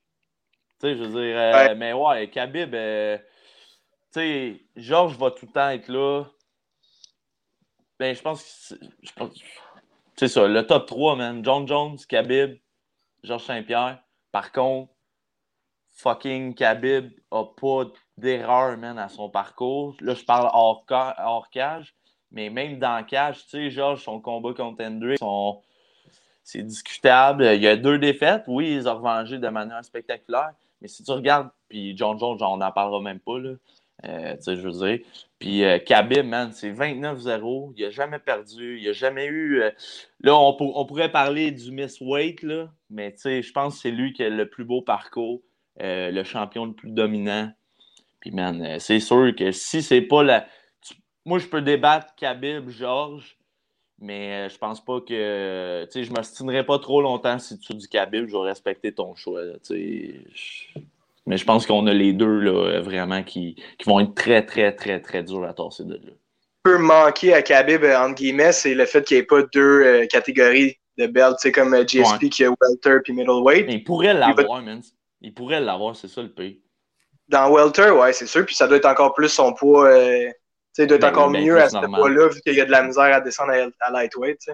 Tu sais, je veux dire, euh, ouais. mais ouais, Khabib, euh, tu sais, Georges va tout le temps être là. Ben, je pense que c'est, c'est ça, le top trois, man. John Jones, Khabib, Georges Saint-Pierre. Par contre, fucking Khabib a pas d'erreur, man, à son parcours. Là, je parle hors, hors cage, mais même dans cage, tu sais, Georges, son combat contre Hendrick, son... c'est discutable. Il y a deux défaites. Oui, ils ont revengé de manière spectaculaire, mais si tu regardes, puis John Jones, on n'en parlera même pas, là. Euh, tu sais, je veux dire. Puis euh, Khabib, man, c'est vingt-neuf zéro. Il n'a jamais perdu. Il n'a jamais eu... Euh... Là, on, pour... on pourrait parler du Miss Weight, là, mais tu sais, je pense que c'est lui qui a le plus beau parcours, euh, le champion le plus dominant. Puis, man, euh, c'est sûr que si c'est pas la... Tu... Moi, je peux débattre Khabib, Georges, mais euh, je pense pas que... Tu sais, je m'ostinerai pas trop longtemps si tu dis Khabib, je vais respecter ton choix, tu sais... Je... Mais je pense qu'on a les deux, là, vraiment, qui, qui vont être très, très, très, très durs à tasser de là. Peut manquer à Khabib, entre guillemets, c'est le fait qu'il n'y ait pas deux euh, catégories de belt, tu sais, comme euh, G S P ouais. qui a welter puis middleweight. Mais il pourrait l'avoir, man. Il pourrait l'avoir, c'est ça le pays. Dans welter, ouais, c'est sûr, puis ça doit être encore plus son poids, euh, tu sais, il doit être ben, encore ben, mieux à ce poids-là, vu qu'il y a de la misère à descendre à, à lightweight, tu sais.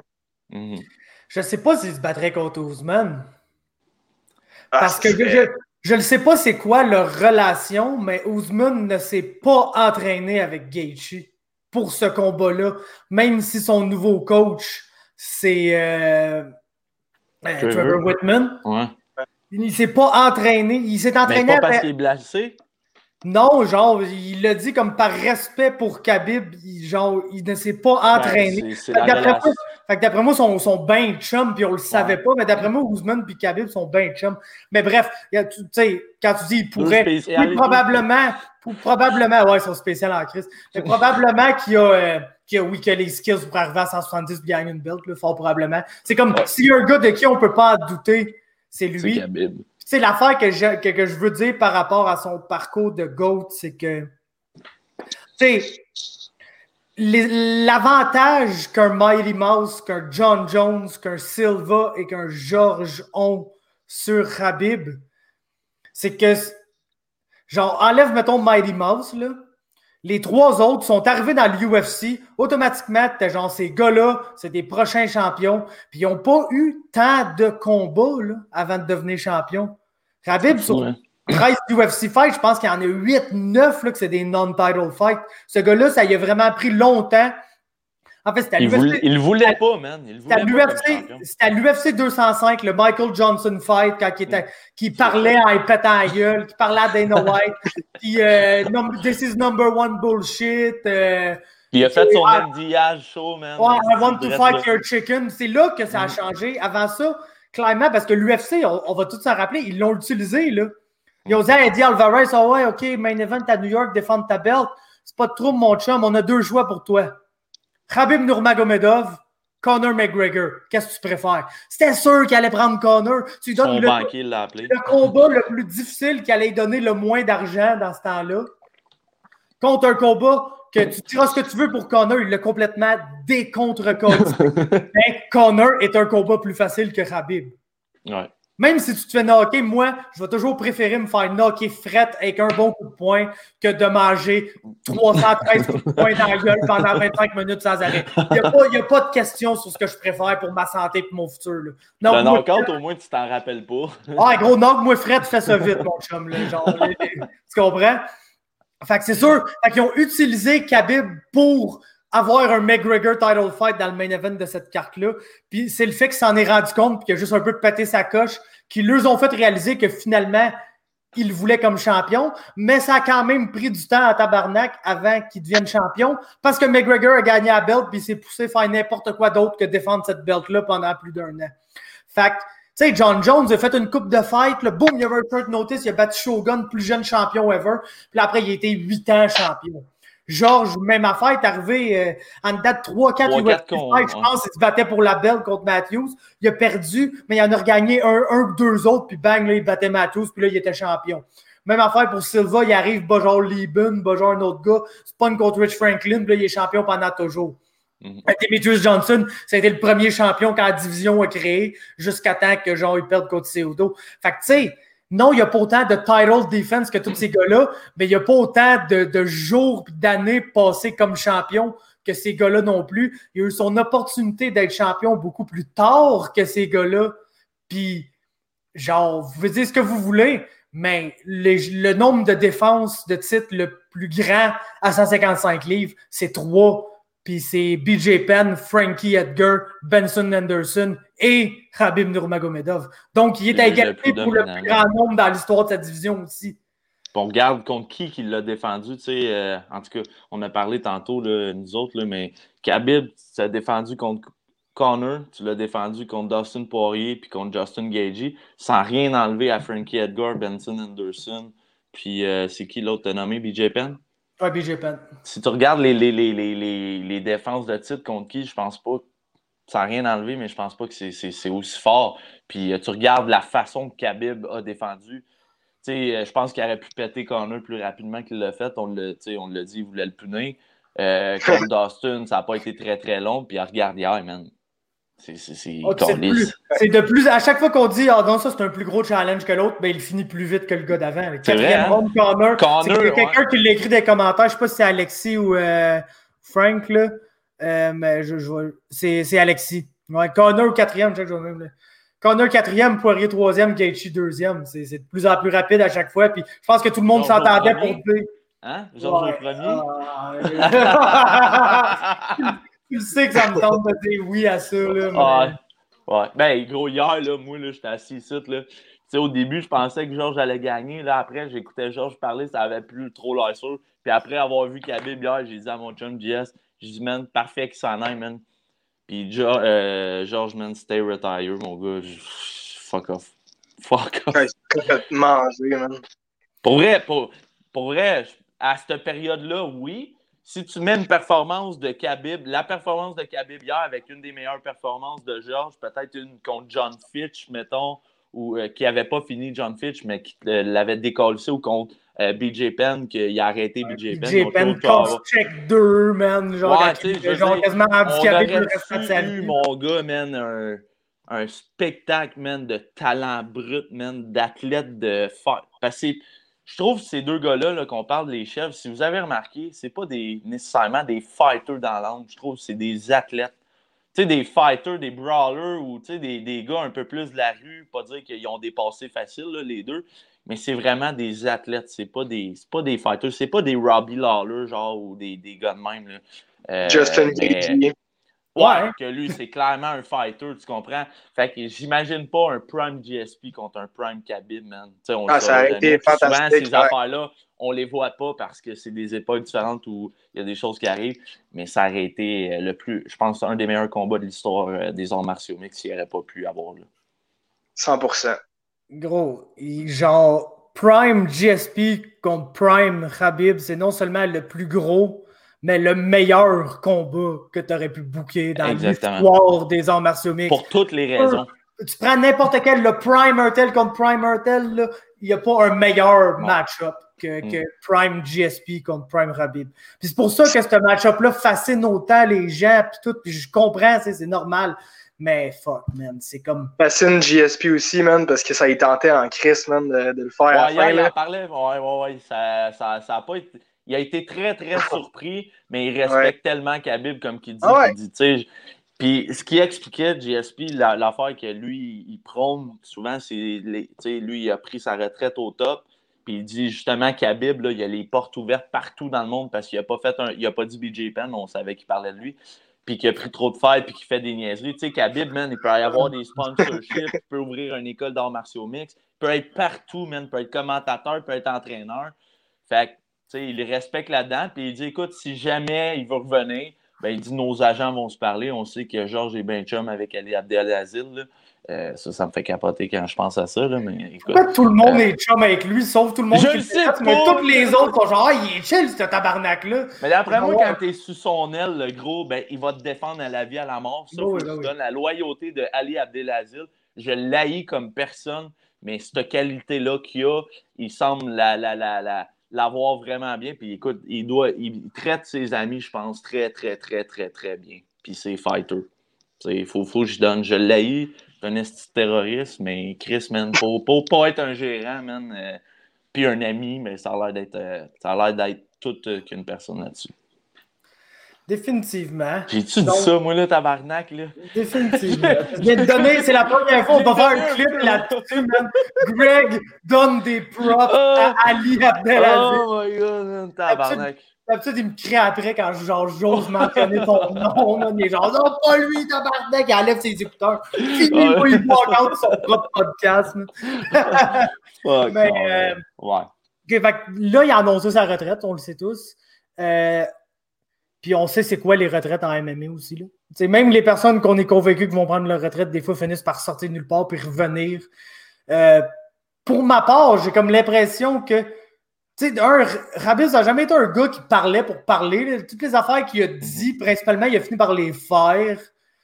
Mm-hmm. Je sais pas s'il se battrait contre Ousmane. Ah, Parce que serait... je ne sais pas c'est quoi leur relation, mais Ousmane ne s'est pas entraîné avec Gaethje pour ce combat-là, même si son nouveau coach, c'est euh, euh, Trevor Whitman. Ouais. Il ne s'est pas entraîné. Il s'est entraîné mais pas parce avec... qu'il est blessé? Non, genre, il l'a dit comme par respect pour Khabib, il, genre, il ne s'est pas entraîné. Ben, c'est, c'est fait, la d'après relation. moi, fait que d'après moi, ils sont, sont bien chum, puis on le savait Ouais. pas, mais d'après moi, Ousmane puis Khabib sont bien chum. Mais bref, tu sais, quand tu dis il pourrait, oui, probablement, pour, probablement, ouais, ils sont spéciaux en crise, mais probablement qu'il y a, euh, qu'il y a, oui, qu'il y a les skills pour arriver à cent soixante-dix et gagner une belt, là, fort probablement. C'est comme, ouais. S'il y a un gars de qui on peut pas en douter, c'est lui. C'est Khabib. C'est l'affaire que je, que, que je veux dire par rapport à son parcours de GOAT, c'est que, tu sais, l'avantage qu'un Mighty Mouse, qu'un John Jones, qu'un Silva et qu'un George ont sur Khabib, c'est que, genre, enlève, mettons, Mighty Mouse, là, les trois autres sont arrivés dans l'U F C, automatiquement, t'es genre, ces gars-là, c'est des prochains champions, puis ils n'ont pas eu tant de combats là, avant de devenir champion. Khabib, sur ouais. treize U F C fights, je pense qu'il y en a huit, neuf là, que c'est des non-title fights. Ce gars-là, ça y a vraiment pris longtemps. En fait, c'était à l'U F C. Voulait, il le voulait pas, man. Il c'était, à l'U F C, c'était à l'U F C deux cent cinq, le Michael Johnson fight, quand il, était, qui parlait en pétant la gueule, qui parlait à Dana White, puis euh, This is number one bullshit. Euh, il a fait son Ned Diaz show, man. Ouais, I want to fight your chicken. C'est là que ça a changé. Avant ça, clairement, parce que l'U F C, on, on va tous s'en rappeler, ils l'ont utilisé, là. Ils ont dit à Eddie Alvarez, oh ouais, OK, main event à New York, défendre ta belt. C'est pas de trouble, mon chum, on a deux choix pour toi. Khabib Nurmagomedov, Conor McGregor. Qu'est-ce que tu préfères? C'était sûr qu'il allait prendre Conor. Tu lui donnes le, banquier l'a appelé. le combat le plus difficile qui allait donner le moins d'argent dans ce temps-là. Contre un combat que tu diras ce que tu veux pour Conor, il l'a complètement décontre-coté. Mais Conor est un combat plus facile que Khabib. Ouais. Même si tu te fais knocker, moi, je vais toujours préférer me faire knocker fret avec un bon coup de poing que de manger trois cent treize coups de poing dans la gueule pendant vingt-cinq minutes sans arrêt. Il n'y a, a pas de question sur ce que je préfère pour ma santé et pour mon futur. Là. Non, le knockout, au moins, tu t'en rappelles pas. Ah, gros, knock, moi, fret, fais ça vite, mon chum. Là, genre, tu comprends? Fait que c'est sûr, fait qu'ils ont utilisé Khabib pour avoir un McGregor title fight dans le main event de cette carte-là. Puis c'est le fait qu'il s'en est rendu compte puis qu'il a juste un peu pété sa coche qui leur ont fait réaliser que finalement, il voulait comme champion, mais ça a quand même pris du temps à tabarnak avant qu'il devienne champion parce que McGregor a gagné la belt puis il s'est poussé à faire n'importe quoi d'autre que défendre cette belt-là pendant plus d'un an. Fait que, tu sais, John Jones a fait une coupe de fight, là, boum, il y avait un short notice, il a battu Shogun, plus jeune champion ever, puis après, il a été huit ans champion. Georges, même affaire, est arrivé euh, en date trois quatre U F C fight, je pense, il se battait pour la belt contre Matthews. Il a perdu, mais il en a regagné un, un ou deux autres, puis bang, là, il battait Matthews, puis là, il était champion. Même affaire pour Silva, il arrive, bas genre Lieben, bas genre un autre gars, spawn contre Rich Franklin, puis là, il est champion pendant toujours. Mm-hmm. Demetrius Johnson, ça a été le premier champion quand la division a créé, jusqu'à temps que genre, il perde contre Cejudo. Fait que, tu sais, non, il n'y a pas autant de title defense que tous ces gars-là, mais il n'y a pas autant de, de jours et d'années passées comme champion que ces gars-là non plus. Il a eu son opportunité d'être champion beaucoup plus tard que ces gars-là. Puis, genre, vous pouvez dire ce que vous voulez, mais les, le nombre de défenses de titres le plus grand à cent cinquante-cinq livres, c'est trois. Puis c'est B J Penn, Frankie Edgar, Benson Anderson et Khabib Nurmagomedov. Donc, il est à égalité pour le plus grand nombre dans l'histoire de cette division aussi. On regarde contre qui qui l'a défendu. Tu sais, euh, en tout cas, on a parlé tantôt, là, nous autres, là, mais Khabib, tu l'as défendu contre Conor, tu l'as défendu contre Dustin Poirier puis contre Justin Gaethje, sans rien enlever à Frankie Edgar, Benson Anderson. Puis euh, c'est qui l'autre t'as nommé, B J Penn? Ouais, B J Penn. Si tu regardes les, les, les, les, les, les défenses de titre contre qui, je pense pas, sans rien enlever, mais je pense pas que c'est, c'est, c'est aussi fort. Puis euh, tu regardes la façon que Khabib a défendu. Tu sais, je pense qu'il aurait pu péter Conor plus rapidement qu'il l'a fait. On l'a, on l'a dit, il voulait le punir. Euh, contre Dustin, ça n'a pas été très très long. Puis regarde hier, man. C'est, c'est, c'est, oh, c'est, plus, c'est de plus. À chaque fois qu'on dit ah non, ça c'est un plus gros challenge que l'autre, ben il finit plus vite que le gars d'avant. Le quatrième round, hein? Conor. Conor c'est qu'il y a quelqu'un ouais. qui l'a écrit dans les commentaires. Je sais pas si c'est Alexis ou euh, Frank là. Euh, mais je, je c'est, c'est Alexis. Ouais, Connor quatrième, chaque jour même. Là. Connor quatrième, Poirier troisième, Gaethje deuxième. C'est, c'est de plus en plus rapide à chaque fois. Puis je pense que tout le monde Georges s'entendait pour dire. Hein? Georges ouais. au premier? Euh... tu sais que ça me tente de dire oui à ça. Là, mais... ah, ouais. Ben, gros, hier, là, moi, là, j'étais assis ici. Là. Tu sais, au début, je pensais que Georges allait gagner. Là, après, j'écoutais Georges parler, ça avait plus trop l'air sûr. Puis après avoir vu Khabib hier, j'ai dit à mon chum J S, j'ai dit, man, parfait qu'il s'en aille, man. Puis Georges, euh, Georges, man, stay retire, mon gars. Fuck off. Fuck off. Ouais, c'est complètement mangé, man. Pour vrai, pour, pour vrai, à cette période-là, oui. Si tu mets une performance de Khabib, la performance de Khabib hier avec une des meilleures performances de Georges, peut-être une contre John Fitch, mettons, ou euh, qui n'avait pas fini John Fitch, mais qui euh, l'avait décollé ou contre euh, B J Penn, qu'il a arrêté B J Penn. B J Penn, check deux, man. Genre, ouais, tu sais, genre quasiment handicapé pour le reste de sa vie. Mon gars, man, un, un spectacle, man, de talent brut, man, d'athlète de faire. Parce que je trouve que ces deux gars-là, là, qu'on parle des chefs, si vous avez remarqué, c'est pas des, nécessairement des fighters dans l'âme. Je trouve que c'est des athlètes. Tu sais, des fighters, des brawlers ou tu sais, des, des gars un peu plus de la rue, pas dire qu'ils ont des passés faciles, là, les deux, mais c'est vraiment des athlètes. C'est pas des, c'est pas des fighters, c'est pas des Robbie Lawler, genre, ou des, des gars de même. Là. Euh, Justin Gaethje. Ouais, que lui, c'est clairement un fighter, tu comprends? Fait que j'imagine pas un Prime G S P contre un Prime Khabib, man. T'sais, on ah, ça a été fantastique. Souvent, ces ouais. affaires-là, on les voit pas parce que c'est des époques différentes où il y a des choses qui arrivent, mais ça aurait été le plus, je pense, un des meilleurs combats de l'histoire des arts martiaux mixtes s'il n'y aurait pas pu avoir. Là. cent pour cent. Gros, genre, Prime G S P contre Prime Khabib, c'est non seulement le plus gros, mais le meilleur combat que tu aurais pu booker dans Exactement. l'histoire des arts martiaux mixtes. Pour toutes les raisons. Tu prends n'importe quel, le Prime Hurtel contre Prime Hurtel, il n'y a pas un meilleur ouais. match-up que, mm. que Prime G S P contre Prime Khabib. Puis c'est pour ça que ce match-up-là fascine autant les gens, puis tout, puis je comprends, c'est, c'est normal. Mais fuck, man, c'est comme... Fascine G S P aussi, man, parce que ça y tentait en crise, man, de, de le faire ouais, à la fin. Il en parlait, ouais, ouais, ouais, ça, ça, ça a pas été... Il a été très, très surpris, mais il respecte ouais. tellement Khabib, comme qu'il dit. Ah ouais. dit tu puis ce qui expliquait G S P, la, l'affaire que lui, il prône souvent, c'est les, lui, il a pris sa retraite au top, puis il dit justement Khabib, là, il a les portes ouvertes partout dans le monde parce qu'il n'a pas fait un, il a pas dit B J Penn, on savait qu'il parlait de lui, puis qu'il a pris trop de fer, puis qu'il fait des niaiseries. Tu sais, Khabib, man, il peut y avoir des sponsorships, il peut ouvrir une école d'arts martiaux mixtes, il peut être partout, man, il peut être commentateur, il peut être entraîneur. Fait que T'sais, il respecte là-dedans, puis il dit, écoute, si jamais il veut revenir, ben, il dit, nos agents vont se parler. On sait que Georges est bien chum avec Ali Abdelaziz. Euh, ça, ça me fait capoter quand je pense à ça. Là, mais, écoute, Pourquoi tout le monde euh, est chum avec lui, sauf tout le monde je qui le sais pas, mais tous les autres sont genre, ah, il est chill, ce tabarnak-là. Mais d'après moi, quand t'es sous son aile, le gros, ben, il va te défendre à la vie, à la mort. Ça, oui, faut que oui, tu oui. donnes la loyauté de Ali Abdelaziz. Je l'haïs comme personne, mais cette qualité-là qu'il a, il semble la, la, la, la l'avoir vraiment bien. Puis écoute, il doit, il traite ses amis, je pense, très, très, très, très, très bien. Puis c'est fighter. Il faut, faut que je donne. Je l'haïs, c'est un esti terroriste, mais Chris, man, pour, pour pas être un gérant, man, euh, puis un ami, mais ça a l'air d'être, euh, ça a l'air d'être tout euh, qu'une personne là-dessus. Définitivement. J'ai-tu dit ça, moi, là, tabarnak, là? Définitivement. Je viens de donner, c'est la première fois, on va faire un clip là-dessus, man. Greg donne des props oh, à Ali Abdelaziz. Oh my god, man, tabarnak. D'habitude, il me crie après quand genre, j'ose mentionner ton nom, man. Il est genre, non, pas lui, tabarnak. Il enlève ses écouteurs. Fini, oh, il voit encore son propre podcast, man. Fuck, mais, oh, euh, ouais. Okay, fait que là, il a annoncé sa retraite, on le sait tous. Euh, Puis on sait c'est quoi les retraites en M M A aussi. Là. T'sais, même les personnes qu'on est convaincus qu'ils vont prendre leur retraite, des fois finissent par sortir de nulle part puis revenir. Euh, pour ma part, j'ai comme l'impression que tu sais, un, Khabib n'a jamais été un gars qui parlait pour parler. Là. Toutes les affaires qu'il a dit, principalement, il a fini par les faire.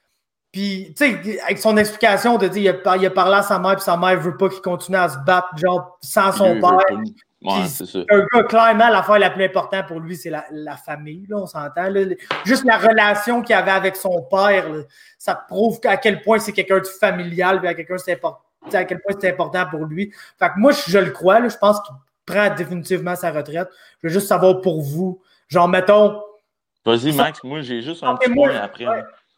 Puis, tu sais, avec son explication de dire il a, il a parlé à sa mère puis sa mère veut pas qu'il continue à se battre genre sans son il père. Ouais, c'est ça. Un gars, clairement, l'affaire la plus importante pour lui, c'est la, la famille, là, on s'entend. Là. Juste la relation qu'il avait avec son père, là, ça prouve à quel point c'est quelqu'un de familial, puis à, quelqu'un c'est import- à quel point c'est important pour lui. Fait que moi, je, je le crois, là, je pense qu'il prend définitivement sa retraite. Je veux juste savoir pour vous, genre, mettons... Vas-y, Max, moi, j'ai juste un petit moi, point après. Ouais.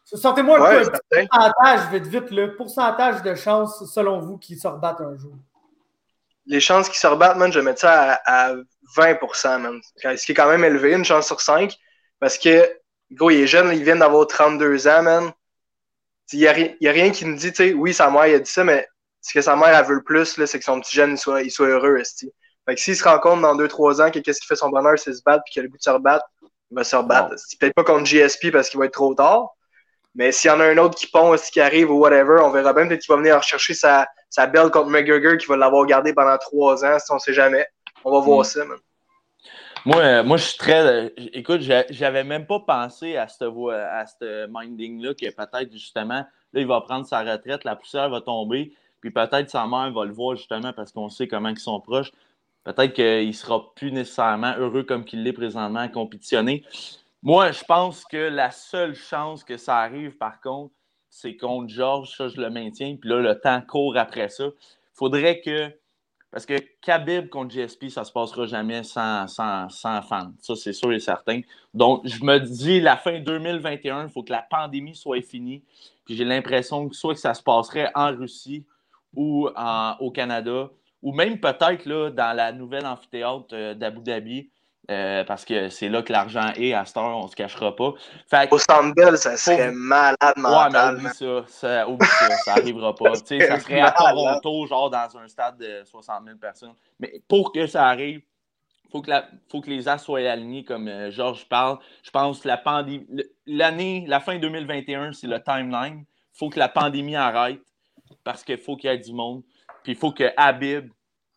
Sortez-moi Ouais, un petit pourcentage, vite, vite, le pourcentage de chances, selon vous, qu'ils se rebattent un jour. Les chances qu'ils se rebattent, man, je vais mettre ça à, à vingt pour cent, man. Ce qui est quand même élevé, une chance sur cinq. Parce que, gros, il est jeune, il vient d'avoir trente-deux ans, man. Il n'y a, a rien qui nous dit, tu sais, oui, sa mère, il a dit ça, mais ce que sa mère, elle veut le plus, là, c'est que son petit jeune, il soit, il soit heureux, esti. Fait que s'il se rend compte dans deux trois ans que qu'est-ce qui fait son bonheur, c'est se battre, puis qu'il a le goût de se rebattre, il va se rebattre. Wow. C'est peut-être pas contre G S P parce qu'il va être trop tard, mais s'il y en a un autre qui pond, qui arrive ou whatever, on verra bien. Peut-être qu'il va venir rechercher sa, sa belle contre McGregor, qui va l'avoir gardé pendant trois ans, si on sait jamais. On va voir mm. ça, man. Moi, euh, moi, je suis très... Euh, écoute, j'avais même pas pensé à ce à cette minding-là que peut-être, justement, là, il va prendre sa retraite, la poussière va tomber, puis peut-être sa mère va le voir, justement, parce qu'on sait comment ils sont proches. Peut-être qu'il ne sera plus nécessairement heureux comme qu'il l'est présentement à compétitionner. Moi, je pense que la seule chance que ça arrive, par contre, c'est contre Georges, ça, je le maintiens, puis là, le temps court après ça. Il faudrait que... Parce que Khabib contre G S P, ça ne se passera jamais sans, sans, sans fans. Ça, c'est sûr et certain. Donc, je me dis, la fin deux mille vingt et un, il faut que la pandémie soit finie. Puis j'ai l'impression que soit que ça se passerait en Russie ou en, au Canada, ou même peut-être là, dans la nouvelle amphithéâtre euh, d'Abu Dhabi, euh, parce que c'est là que l'argent est à cette heure, on ne se cachera pas. Fait, au Centre Bell, ça serait faut... malade mental. Ouais, mais oublie ça, ça, oublie ça, ça n'arrivera pas. Ça serait à Toronto, genre dans un stade de soixante mille personnes. Mais pour que ça arrive, il faut, faut que les as soient alignés, comme euh, Georges parle. Je pense que la pandémie, l'année, la fin deux mille vingt et un, c'est le timeline. Il faut que la pandémie arrête parce qu'il faut qu'il y ait du monde. Puis il faut que Khabib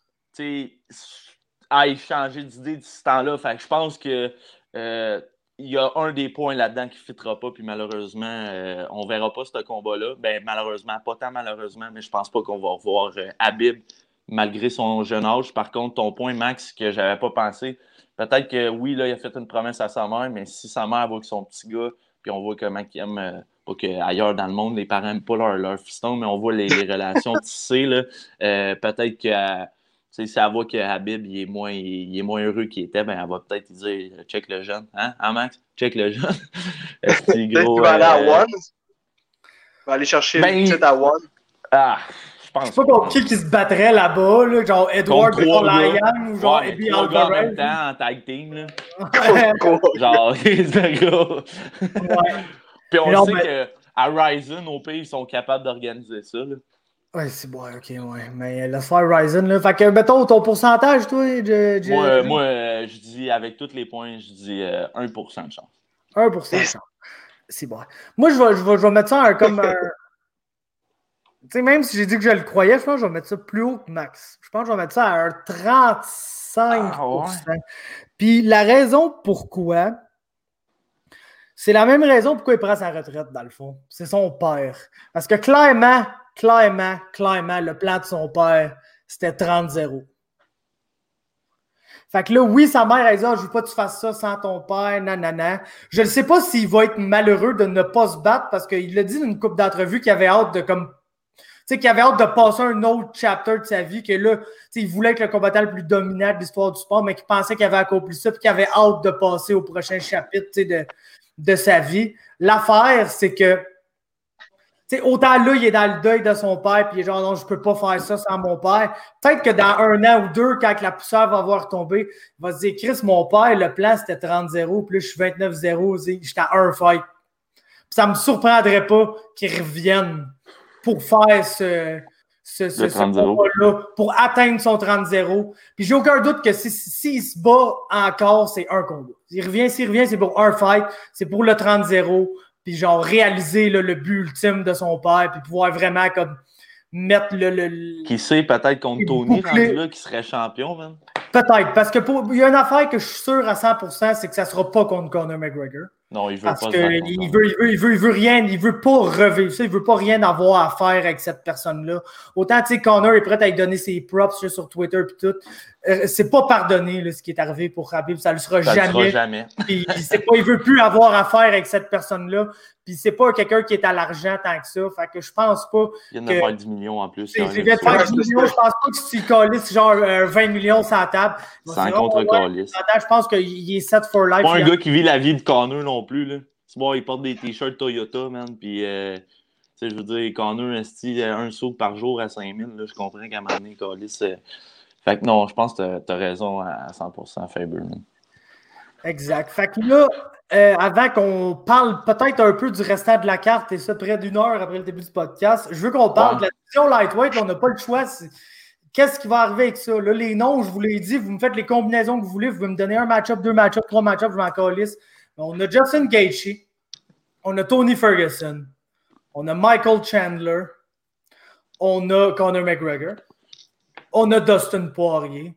aille changer d'idée d'ici ce temps-là. Fait que je pense que euh, il y a un des points là-dedans qui ne fitera pas, puis malheureusement, euh, on ne verra pas ce combat-là. Ben, malheureusement, pas tant malheureusement, mais je pense pas qu'on va revoir euh, Khabib malgré son jeune âge. Par contre, ton point, Max, que je n'avais pas pensé, peut-être que oui, là, il a fait une promesse à sa mère, mais si sa mère voit que son petit gars, puis on voit comment il aime, euh, pas qu'ailleurs dans le monde, les parents n'aiment pas leur, leur fiston, mais on voit les, les relations tissées, là, euh, peut-être que euh, si elle voit que Khabib il est, moins, il, il est moins heureux qu'il était, ben elle va peut-être dire « check le jeune ». Hein, hein Max? Check le jeune. Est-ce gros, qu'il va aller à One? Il va aller chercher ben, une petite à One. Ah, je pense pas. Je sais pas contre qui qui se battrait là-bas, là, genre Edward Lyon ou genre Eddie Alvarez. En même temps en tag team. Là. Genre, c'est gros. Ouais. Puis on non, sait mais... qu'à Ryzen, au pays, ils sont capables d'organiser ça. Là. Ouais, c'est bon, ok, ouais. Mais laisse faire Ryzen, là. Fait que, mettons, ton pourcentage, toi, de, de... Moi, euh, moi euh, je dis, avec tous les points, je dis euh, un pour cent de chance. un pour cent de chance. C'est bon. Moi, je vais, je vais, je vais mettre ça un, comme un... Tu sais, même si j'ai dit que je le croyais, je pense que je vais mettre ça plus haut que Max. Je pense que je vais mettre ça à un trente-cinq pour cent. Ah, ouais. Puis la raison pourquoi... C'est la même raison pourquoi il prend sa retraite, dans le fond. C'est son père. Parce que clairement, clairement, clairement, le plan de son père, c'était trente zéro. Fait que là, oui, sa mère, elle dit « Ah, je veux pas que tu fasses ça sans ton père, nanana. » Je ne sais pas s'il va être malheureux de ne pas se battre parce qu'il l'a dit dans une couple d'entrevues qu'il avait hâte de comme... Tu sais, qu'il avait hâte de passer un autre chapter de sa vie, que là, tu sais, il voulait être le combattant le plus dominant de l'histoire du sport, mais qu'il pensait qu'il avait accompli ça puis qu'il avait hâte de passer au prochain chapitre, tu sais, de... de sa vie. L'affaire, c'est que tu sais, autant là, il est dans le deuil de son père, puis il est genre, non, je peux pas faire ça sans mon père. Peut-être que dans un an ou deux, quand la poussière va avoir tombé, il va se dire, Chris, mon père, le plan, c'était trente zéro, puis là, je suis vingt-neuf zéro, j'étais à un fight. Puis ça me surprendrait pas qu'il revienne pour faire ce, ce, ce, ce combat-là, pour atteindre son trente zéro. Puis j'ai aucun doute que s'il si, si se bat encore, c'est un combat. S'il revient, s'il revient, c'est pour un fight, c'est pour le trente zéro, puis genre réaliser là, le but ultime de son père, puis pouvoir vraiment comme mettre le... le, le qui sait, peut-être contre Tony, rendu là, qui serait champion, même. Peut-être, parce que pour, il y a une affaire que je suis sûr à cent pour cent, c'est que ça ne sera pas contre Conor McGregor. Non, il veut parce pas. Parce qu'il veut, il veut, il veut, il veut rien, il veut pas revivre ça, il veut pas rien avoir à faire avec cette personne-là. Autant, tu sais, Conor est prêt à lui donner ses props là, sur Twitter et tout. Euh, c'est pas pardonné là, ce qui est arrivé pour Khabib, ça ne le sera ça jamais. Le sera jamais. Puis, c'est pas, il veut plus avoir affaire avec cette personne-là. Puis c'est pas quelqu'un qui est à l'argent tant que ça. Fait que je pense pas. Il vient de faire dix millions en plus. Il vient de faire dix millions. Je pense pas que si tu calisses genre euh, vingt millions sur la table. Sans contre-calice. Je pense qu'il est set for life. Pas un gars qui vit la vie de Conor non plus. Là. c'est bon, ils portent des t-shirts Toyota, man, puis, euh, tu sais, je veux dire, Connor, esti, un saut par jour à cinq mille, là, je comprends qu'à un moment donné, Callis, euh... fait que non, je pense que t'as raison à cent pour cent, Faber, man. Exact. Fait que là, euh, avant qu'on parle peut-être un peu du restant de la carte, et ça près d'une heure après le début du podcast, je veux qu'on parle ouais. de la division lightweight. Là, on n'a pas le choix. Qu'est-ce qui va arriver avec ça? Là, les noms, je vous l'ai dit, vous me faites les combinaisons que vous voulez. Vous pouvez me donner un match-up, deux match-up, trois match-up, je m'en calisse. On a Justin Gaethje, on a Tony Ferguson, on a Michael Chandler, on a Conor McGregor, on a Dustin Poirier.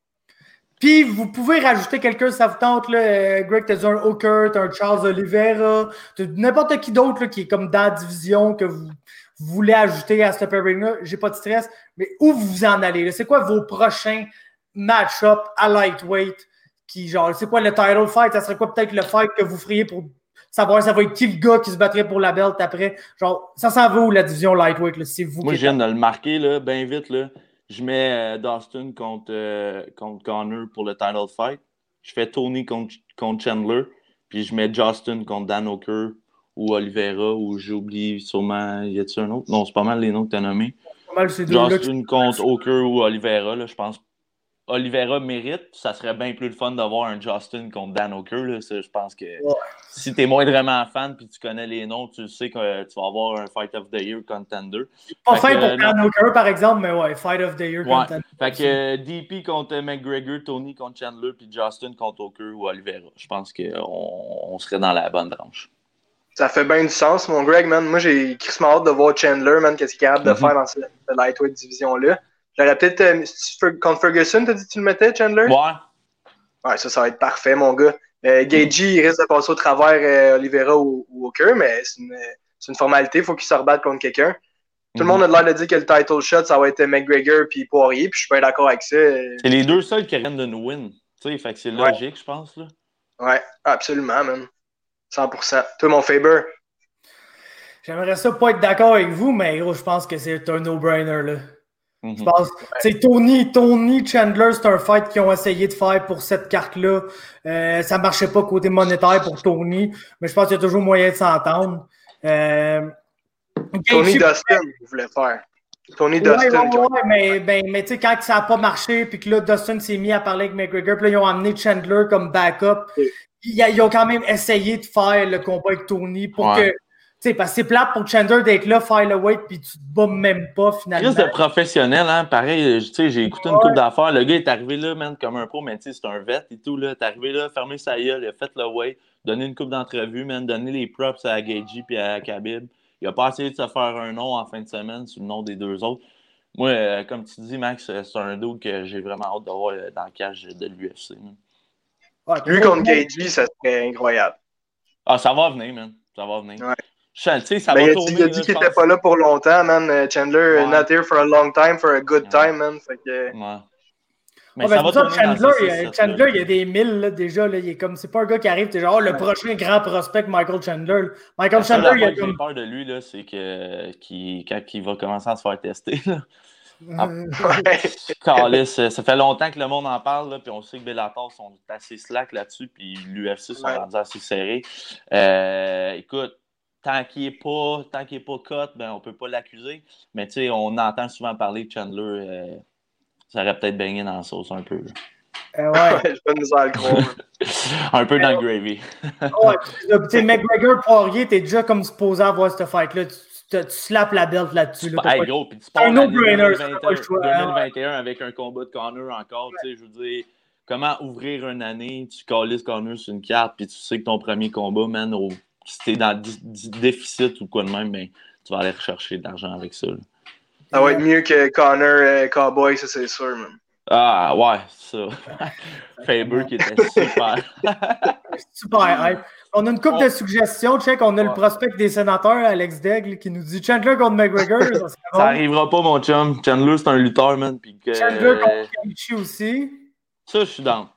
Puis, vous pouvez rajouter quelqu'un, ça vous tente, là, Greg, t'as un Hooker, t'as un Charles Oliveira, t'as n'importe qui d'autre là, qui est comme dans la division que vous, vous voulez ajouter à ce pairing-là. J'ai pas de stress, mais où vous vous en allez? Là? C'est quoi vos prochains match-up à lightweight? Qui, genre, c'est quoi le title fight? Ça serait quoi peut-être le fight que vous feriez pour savoir ça va être qui le gars qui se battrait pour la belt après? Genre, ça s'en va où la division lightweight? Là? C'est vous Moi, qui je viens de le marquer, là, bien vite, là. Je mets euh, Dustin contre, euh, contre Conor pour le title fight. Je fais Tony contre, contre Chandler. Puis je mets Justin contre Dan Hooker ou Oliveira ou j'oublie sûrement. Y a-t-il un autre? Non, c'est pas mal les noms que tu as nommés. Pas mal ces deux-là. Justin contre Hooker ou Oliveira, là, je pense. Oliveira mérite. Ça serait bien plus le fun d'avoir un Justin contre Dan Hooker. Là. Ça, je pense que ouais. Si tu es moindrement fan et tu connais les noms, tu sais que tu vas avoir un Fight of the Year contender. Pas fait pour Dan Hooker, par exemple, mais ouais, Fight of the Year ouais. contender. Fait que euh, D P contre McGregor, Tony contre Chandler, puis Justin contre Hooker ou Oliveira. Je pense qu'on on serait dans la bonne branche. Ça fait bien du sens, mon Greg, man. Moi, j'ai crissement hâte de voir Chandler, man, qu'est-ce qu'il est capable mm-hmm. de faire dans cette, cette lightweight division-là. J'aurais peut-être. Euh, contre Ferguson, t'as dit que tu le mettais, Chandler? Ouais. Ouais, ça, ça va être parfait, mon gars. Euh, Gaethje, il risque de passer au travers euh, Oliveira ou, ou Hooker, mais c'est une, c'est une formalité. Il faut qu'il se rebatte contre quelqu'un. Tout mm-hmm. le monde a l'air de dire que le title shot, ça va être McGregor puis Poirier, puis je suis pas d'accord avec ça. C'est les deux seuls qui viennent de nous win. Tu sais, fait que c'est logique, ouais. je pense. Là. Ouais, absolument, man. cent pour cent. Toi, mon Faber? J'aimerais ça pas être d'accord avec vous, mais gros, je pense que c'est un no-brainer, là. Mm-hmm. Je pense, c'est Tony, Tony Chandler, c'est un fight qu'ils ont essayé de faire pour cette carte-là. Euh, ça marchait pas côté monétaire pour Tony, mais je pense qu'il y a toujours moyen de s'entendre. Euh, Tony Dustin, vous voulez faire. Tony ouais, Dustin. Ouais, ouais, mais, ben, mais tu sais, quand ça n'a pas marché, puis que là, Dustin s'est mis à parler avec McGregor, puis là, ils ont amené Chandler comme backup. Okay. Ils, ils ont quand même essayé de faire le combat avec Tony pour ouais. que. Tu sais, parce que c'est plate pour Chandler d'être là, faire le weight, puis tu te bats même pas, finalement. Crise de professionnel, hein, pareil, tu sais, j'ai écouté une ouais. couple d'affaires, le gars est arrivé là, man, comme un pro, mais tu sais, c'est un vet et tout, là, t'es arrivé là, fermé sa gueule, il a fait le weight, donné une couple d'entrevues, man, donné les props à Gaethje puis à Khabib. Il a pas essayé de se faire un nom en fin de semaine sur le nom des deux autres. Moi, euh, comme tu dis, Max, c'est un dude que j'ai vraiment hâte de voir dans le cage de l'U F C. Ouais, lui contre Gaethje, ça serait incroyable. Ah, ça va venir, man, ça va venir. Ouais. Sais, ça ben, va il, a tourner, dit, il a dit qu'il n'était pas là pour longtemps, man. Chandler, ouais. not here for a long time, for a good ouais. time, man. Fait que... ouais. Mais oh, ça ben, va tourner Chandler, il y a, Chandler, il y a des mille là, déjà. Là, il est comme, c'est pas un gars qui arrive, t'es genre oh, le ouais. prochain grand prospect, Michael Chandler. Michael la Chandler, il a comme... comme... j'ai peur de lui, là, c'est que qu'il, quand il va commencer à se faire tester, là. Ah, ouais. ça, ça fait longtemps que le monde en parle, là, puis on sait que Bellator sont assez slack là-dessus, puis l'U F C sont ouais. rendus assez serrés. Euh, écoute, tant qu'il n'est pas, tant qu'il est pas cut, ben, on ne peut pas l'accuser. Mais tu sais, on entend souvent parler de Chandler. Euh, ça aurait peut-être baigné dans la sauce un peu. Euh, ouais. Je peux nous en le croire. Un peu dans le gravy. Ouais, tu sais, McGregor Poirier, t'es déjà comme supposé avoir cette fight-là. Tu, tu, tu slappes la belt là-dessus. Là, hey, gros, puis tu pars en deux mille vingt et un avec un combat de Conor encore. Ouais. Tu sais, je veux dire, comment ouvrir une année, tu calisses Conor sur une carte, puis tu sais que ton premier combat, man, au si t'es dans du déficit ou quoi de même, ben, tu vas aller rechercher de l'argent avec ça. Là. Ça va être mieux que Conor euh, Cowboy, ça c'est sûr, man. Ah, ouais, ça. Faber qui était super. Super hype. On a une couple on... de suggestions. Check, on a ouais. le prospect des sénateurs, Alex Daigle, qui nous dit Chandler contre McGregor. Ça, ça bon. arrivera pas, mon chum. Chandler, c'est un lutteur, man. Puis que... Chandler contre Gaethje aussi. Ça, je suis down.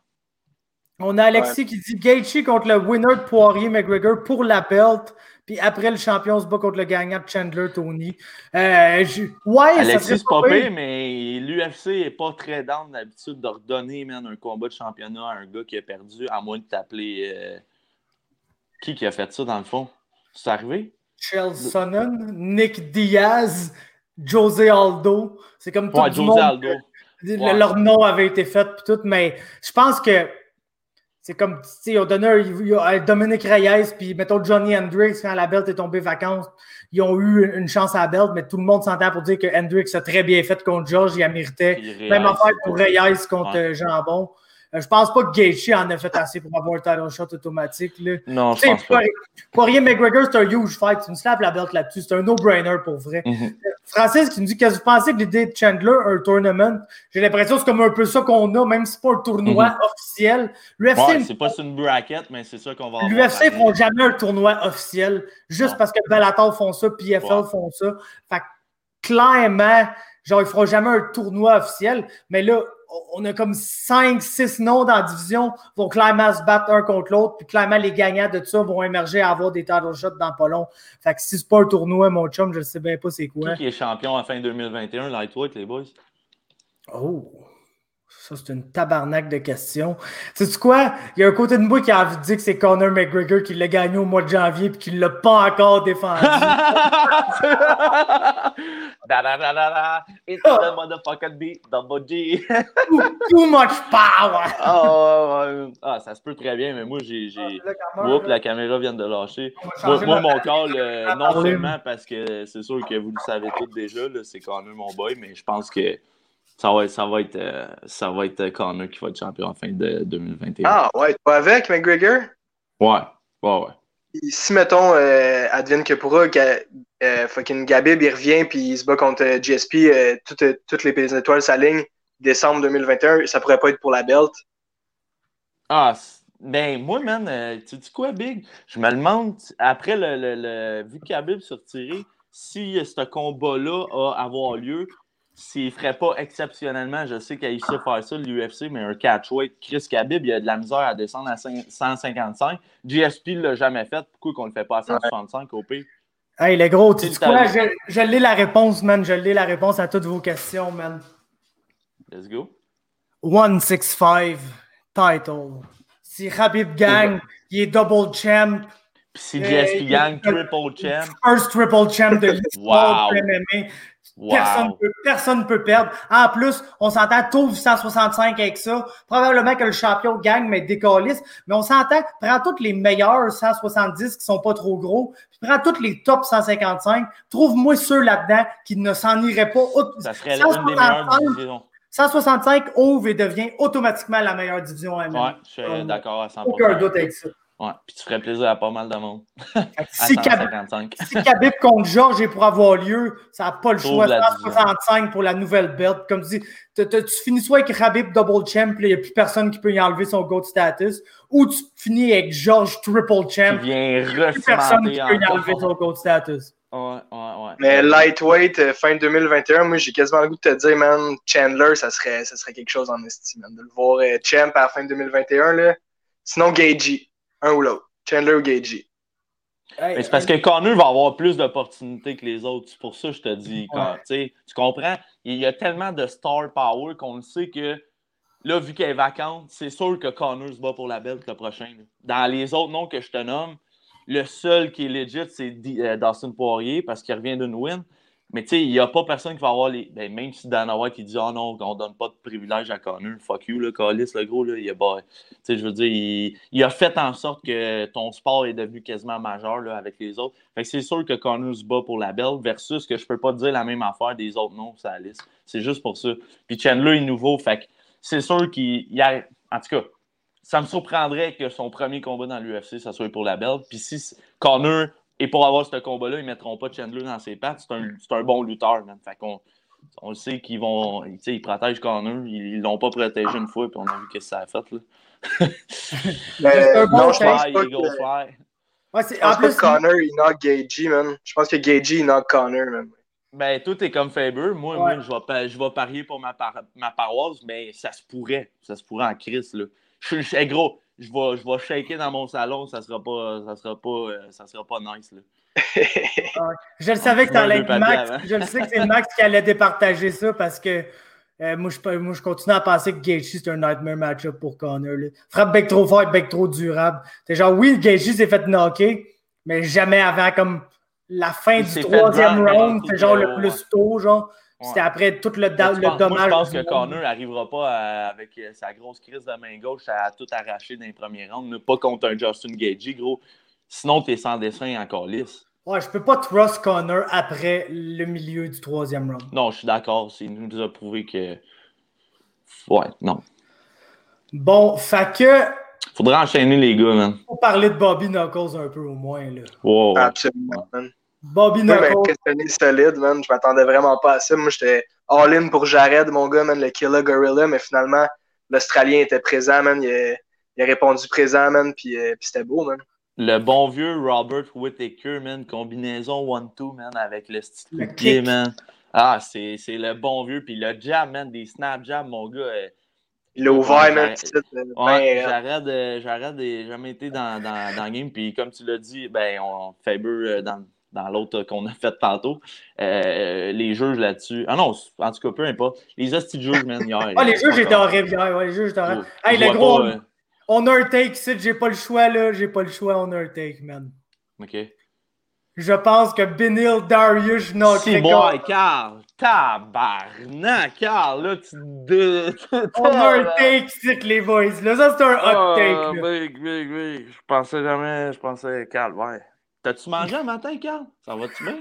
On a Alexis ouais. qui dit Gaethje contre le winner de Poirier-McGregor pour la belt, puis après le champion se bat contre le gagnant de Chandler-Tony. Euh, je... Ouais, Alexis, c'est pas pire, mais l'U F C n'est pas très down d'habitude de redonner man, un combat de championnat à un gars qui a perdu, à moins de t'appeler euh, Qui qui a fait ça, dans le fond? C'est arrivé? Chael Sonnen, Nick Diaz, Jose Aldo. C'est comme tout ouais, du Jose monde. Aldo. Que, ouais. Leur nom avait été fait, puis tout, mais je pense que c'est comme, tu sais, ils ont donné un, Dominic Reyes, puis mettons Johnny Hendricks, quand la belt est tombée vacances, ils ont eu une chance à la belt, mais tout le monde s'entend pour dire que Hendricks a très bien fait contre George, il a mérité. Même affaire pour Reyes contre ouais. Jambon. Euh, je pense pas que Gaethje en a fait assez pour avoir un title shot automatique. Là. Non, je pense pas. Poirier McGregor, c'est un huge fight. Tu me slappes la belt là-dessus. C'est un no-brainer pour vrai. Mm-hmm. Francis qui nous dit, qu'est-ce que vous pensez que l'idée de Chandler, un tournament? J'ai l'impression que c'est comme un peu ça qu'on a, même si c'est pas un tournoi mm-hmm. officiel. L'U F C, ouais, c'est pas sur une bracket, mais c'est ça qu'on va avoir. L'U F C font jamais un tournoi officiel, juste non. parce que Bellator font ça, P F L ouais. font ça. Fait que clairement, genre, ils feront jamais un tournoi officiel, mais là, on a comme cinq six noms dans la division vont clairement se battre un contre l'autre, puis clairement, les gagnants de ça vont émerger à avoir des title shots dans pas long. Fait que si c'est pas un tournoi, mon chum, je ne sais bien pas c'est quoi. Qui est champion à fin deux mille vingt et un, Lightweight, les boys? Oh! Ça, c'est une tabarnak de questions. Sais-tu quoi? Il y a un côté de moi qui a envie de dire que c'est Conor McGregor qui l'a gagné au mois de janvier et qui ne l'a pas encore défendu. da, da, da, da, da. It's oh. the motherfucking beat, double G. too, too much power! oh, oh, ah, ça se peut très bien, mais moi, j'ai... j'ai... Ah, Oups, la caméra vient de lâcher. Moi, moi mon call, euh, non seulement parce que c'est sûr que vous le savez tous déjà, là, c'est Conor mon boy, mais je pense que Ça va, ça, va être, euh, ça va être Conor qui va être champion en fin de deux mille vingt et un. Ah ouais, pas avec McGregor? Ouais, ouais, ouais. Et si, mettons, euh, advienne que pourra, euh, fucking Khabib, il revient puis il se bat contre euh, G S P, euh, toutes, euh, toutes les étoiles s'alignent, décembre deux mille vingt et un, ça pourrait pas être pour la belt? Ah, ben moi, man, euh, tu dis quoi, Big? Je me demande, après, le, le, le vu que Khabib s'est retiré, si ce combat-là a à avoir lieu, s'il ne ferait pas exceptionnellement, je sais qu'il a eu ça faire ça, l'U F C, mais un catchweight, Chris Khabib, il a de la misère à descendre à cent cinquante-cinq. G S P ne l'a jamais fait. Pourquoi qu'on ne le fait pas à cent soixante-cinq au pire? Hey, les gros, tu sais quoi? Je, je l'ai la réponse, man. Je l'ai la réponse à toutes vos questions, man. Let's go. one sixty-five title. Si Khabib gagne, il est double champ. Puis si G S P euh, gagne, triple champ. First triple champ de l'histoire du M M A. Wow. Personne ne peut, personne peut perdre. En plus, on s'entend, t'ouvres cent soixante-cinq avec ça. Probablement que le champion gagne, mais décalisse. Mais on s'entend, prends tous les meilleurs cent soixante-dix qui sont pas trop gros, puis prends tous les top cent cinquante-cinq. Trouve-moi ceux là-dedans qui ne s'en iraient pas. Ça serait une des meilleures divisions. cent soixante-cinq ouvre et devient automatiquement la meilleure division M M A. Ouais, je suis um, d'accord à cent pour cent. Aucun doute avec ça. Ouais, puis tu ferais plaisir à pas mal de monde. Si Khabib, si Khabib contre George est pour avoir lieu, ça n'a pas le choix. cent soixante-cinq pour la nouvelle belt. Comme tu dis, tu, tu, tu finis soit avec Khabib double champ, il n'y a plus personne qui peut y enlever son GOAT status, ou tu finis avec George triple champ, il n'y a plus personne qui peut y enlever son GOAT status. Ouais, ouais, ouais. Mais lightweight, euh, fin deux mille vingt et un, moi j'ai quasiment le goût de te dire, man, Chandler, ça serait, ça serait quelque chose en estime, man, de le voir euh, champ à la fin deux mille vingt et un, là. Sinon, Gaethje. Un ou l'autre. Chandler ou Gaethje. Hey, c'est parce hey. que Conor va avoir plus d'opportunités que les autres. C'est pour ça que je te dis. Quand, ouais. Tu comprends? Il y a tellement de star power qu'on le sait que là, vu qu'elle est vacante, c'est sûr que Conor se bat pour la belt le prochain. Là. Dans les autres noms que je te nomme, le seul qui est legit, c'est D- euh, Dustin Poirier parce qu'il revient d'une win. Mais tu sais, il n'y a pas personne qui va avoir les. Ben, même si Dana White il dit oh non, on donne pas de privilège à Conor, fuck you, là, Callis, le gros, là, il a bah, tu sais, je veux dire, il... il a fait en sorte que ton sport est devenu quasiment majeur là, avec les autres. Fait que c'est sûr que Conor se bat pour la belt versus que je peux pas te dire la même affaire des autres noms sur la liste. C'est juste pour ça. Puis Chandler est nouveau, fait que c'est sûr qu'il y a. En tout cas, ça me surprendrait que son premier combat dans l'U F C, ça soit pour la belt. Puis si Conor. Et pour avoir ce combat-là, ils ne mettront pas Chandler dans ses pattes. C'est un, c'est un bon lutteur, man. Fait qu'on on le sait qu'ils vont. Tu sais, ils protègent Conor. Ils ne l'ont pas protégé une fois, puis on a vu ce que ça a fait, là. Mais, un bon non, je pense fly, pas que... que... Ouais, c'est... Je pense en plus, pas que Conor, il knock Gaethje, man. Je pense que Gaethje, il knock Conor, man. Ben, tout est comme Faber. Moi, ouais. moi je, vais, je vais parier pour ma, par... ma paroisse, mais ça se pourrait. Ça se pourrait en crise, là. Je suis hey, gros. Je vais, je vais shaker dans mon salon, ça sera pas, ça sera pas, ça sera pas nice, là. Je le savais que tu allais être Max. Je le sais que c'est Max qui allait départager ça parce que Euh, moi, je, moi, je continue à penser que Gaethje, c'est un nightmare match-up pour Conor. Là. Frappe bec trop fort, bec trop durable. C'est genre, oui, Gaethje s'est fait knocker, mais jamais avant comme la fin Il du troisième round. C'est genre le plus ouais. tôt, genre. Ouais. C'était après tout le, da- le penses, dommage. Moi, je pense que Conor n'arrivera pas à, avec sa grosse crise de main gauche à tout arracher dans les premiers rounds. Pas contre un Justin Gaethje, gros. Sinon, t'es sans dessin encore lisse. Ouais, je peux pas trust Conor après le milieu du troisième round. Non, je suis d'accord. Il nous a prouvé que... Ouais, non. Bon, fait que... Faudrait enchaîner les gars, man. Faut parler de Bobby Knuckles un peu au moins, là. Wow, ouais. Absolument, man. Bobby Knuckles. Ouais, questionné solide, man. Je m'attendais vraiment pas à ça. Moi, j'étais all-in pour Jared, mon gars, man, le Killer Gorilla, mais finalement, l'Australien était présent, man. Il a, il a répondu présent, man, puis, euh, puis c'était beau, man. Le bon vieux Robert Whittaker, man, combinaison one two, man, avec le style Le de pied, kick. man. Ah, c'est, c'est le bon vieux. Puis le jab, man, des snap jabs, mon gars. Euh, il a ouvert, ouais, man. Ouais, Jared, euh, Jared n'a jamais été dans, dans, dans le game. Puis comme tu l'as dit, ben, on fait beurre dans, dans l'autre qu'on a fait tantôt. Euh, les juges là-dessus. Ah non, en tout cas, peu importe. Les hosties de juges, man, hier. Ah, les juges étaient horribles hier. Ouais, les juges étaient horribles. Oh, hey, je le vois gros, pas, euh, on a un take ici. J'ai pas le choix, là. J'ai pas le choix. On a un take, man. OK. Je pense que Benil Dariush Si, boy, Carl. Tabarnak, Carl. Là, tu... De... On a un take ici, les boys. Là, ça, c'est un hot take. Ah, là. big, big, big. Je pensais jamais, je pensais, Carl, ouais. T'as-tu mangé un matin, Carl? Ça va-tu bien?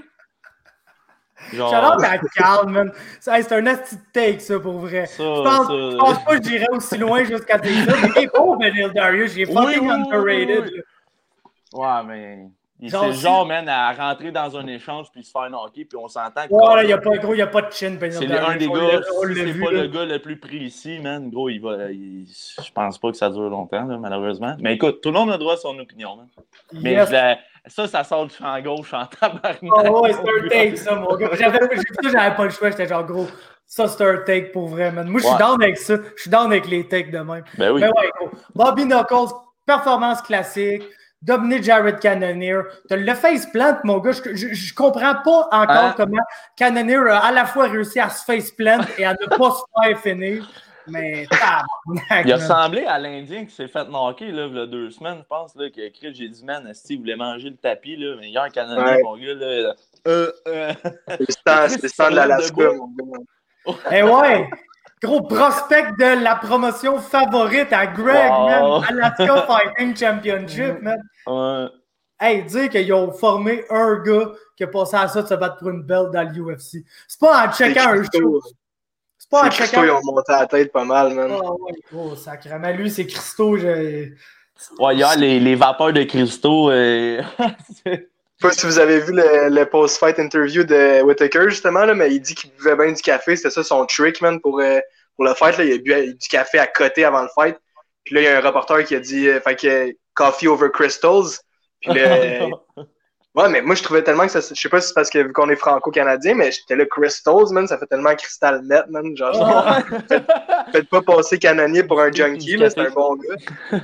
Genre... Shout-out à Carl, man. Ça, c'est un asti de take, ça, pour vrai. Ça, je, pense, ça... je pense pas que j'irais aussi loin jusqu'à dire ça, mais il est bon, Benil Dariush. Il est fucking oui, oui, underrated. Oui, oui. Ouais, mais... C'est Genre, le genre, man, à rentrer dans un échange puis se faire knocker, puis on s'entend que... Ouais, là, il n'y a pas, gros, il n'y a pas de chin, Benil c'est Dariush. un des on gars, on si c'est vu, pas là. le gars le plus précis, man, gros, il va... Il, je pense pas que ça dure longtemps, là, malheureusement. Mais écoute, tout le monde a droit à son opinion, man. Mais Yes. la, ça, ça sort du champ gauche en tabarnak. Oh, ouais, c'est un take, ça, mon gars. J'avais, j'ai vu ça, j'avais pas le choix. J'étais genre, gros, ça, c'est un take pour vrai, man. Moi, je suis Ouais. down avec ça. Je suis down avec les takes de même. Ben oui. Mais ouais, gros. Bobby Knuckles, performance classique. Dominer Jared Cannonier. T'as le face plant, mon gars. Je, je, je comprends pas encore Hein? comment Cannonier a à la fois réussi à se face plant et à ne pas se faire finir. Mais tabarnak, Il a man. ressemblé à l'Indien qui s'est fait knocker là, il y a deux semaines, je pense, là, que Chris, j'ai dit, man, Steve voulait manger le tapis, là, mais hier, Canadien, Ouais. mon gars, là, euh, euh... C'est le temps- c'est le temps de l'Alaska, debout. mon gars. Eh ouais! Gros prospect de la promotion favorite à Greg, Wow. man. Alaska Fighting Championship, man. Ouais. Hey, dire qu'ils ont formé un gars qui a passé à ça de se battre pour une belle dans l'U F C. C'est pas en checkant un Christo. show. C'est pas en C'est Christo, checkant. ils ont monté la tête pas mal, man. Oh, ouais, gros, sacrément. Lui, c'est Christo. Je... Ouais, hier, les, les vapeurs de cristaux. Euh... Je sais pas si vous avez vu le, le post-fight interview de Whittaker, justement, là, mais il dit qu'il buvait bien du café. C'était ça son trick, man, pour, euh, pour le fight. Là. Il a bu du café à côté avant le fight. Puis là, il y a un reporter qui a dit euh, fait que coffee over crystals. Puis là, ouais, mais moi, je trouvais tellement que ça. Je sais pas si c'est parce que vu qu'on est franco-canadien, mais j'étais là, crystals, man, ça fait tellement cristal net, man. Genre, faites, faites pas passer canonnier pour un junkie, là, c'est un bon gars.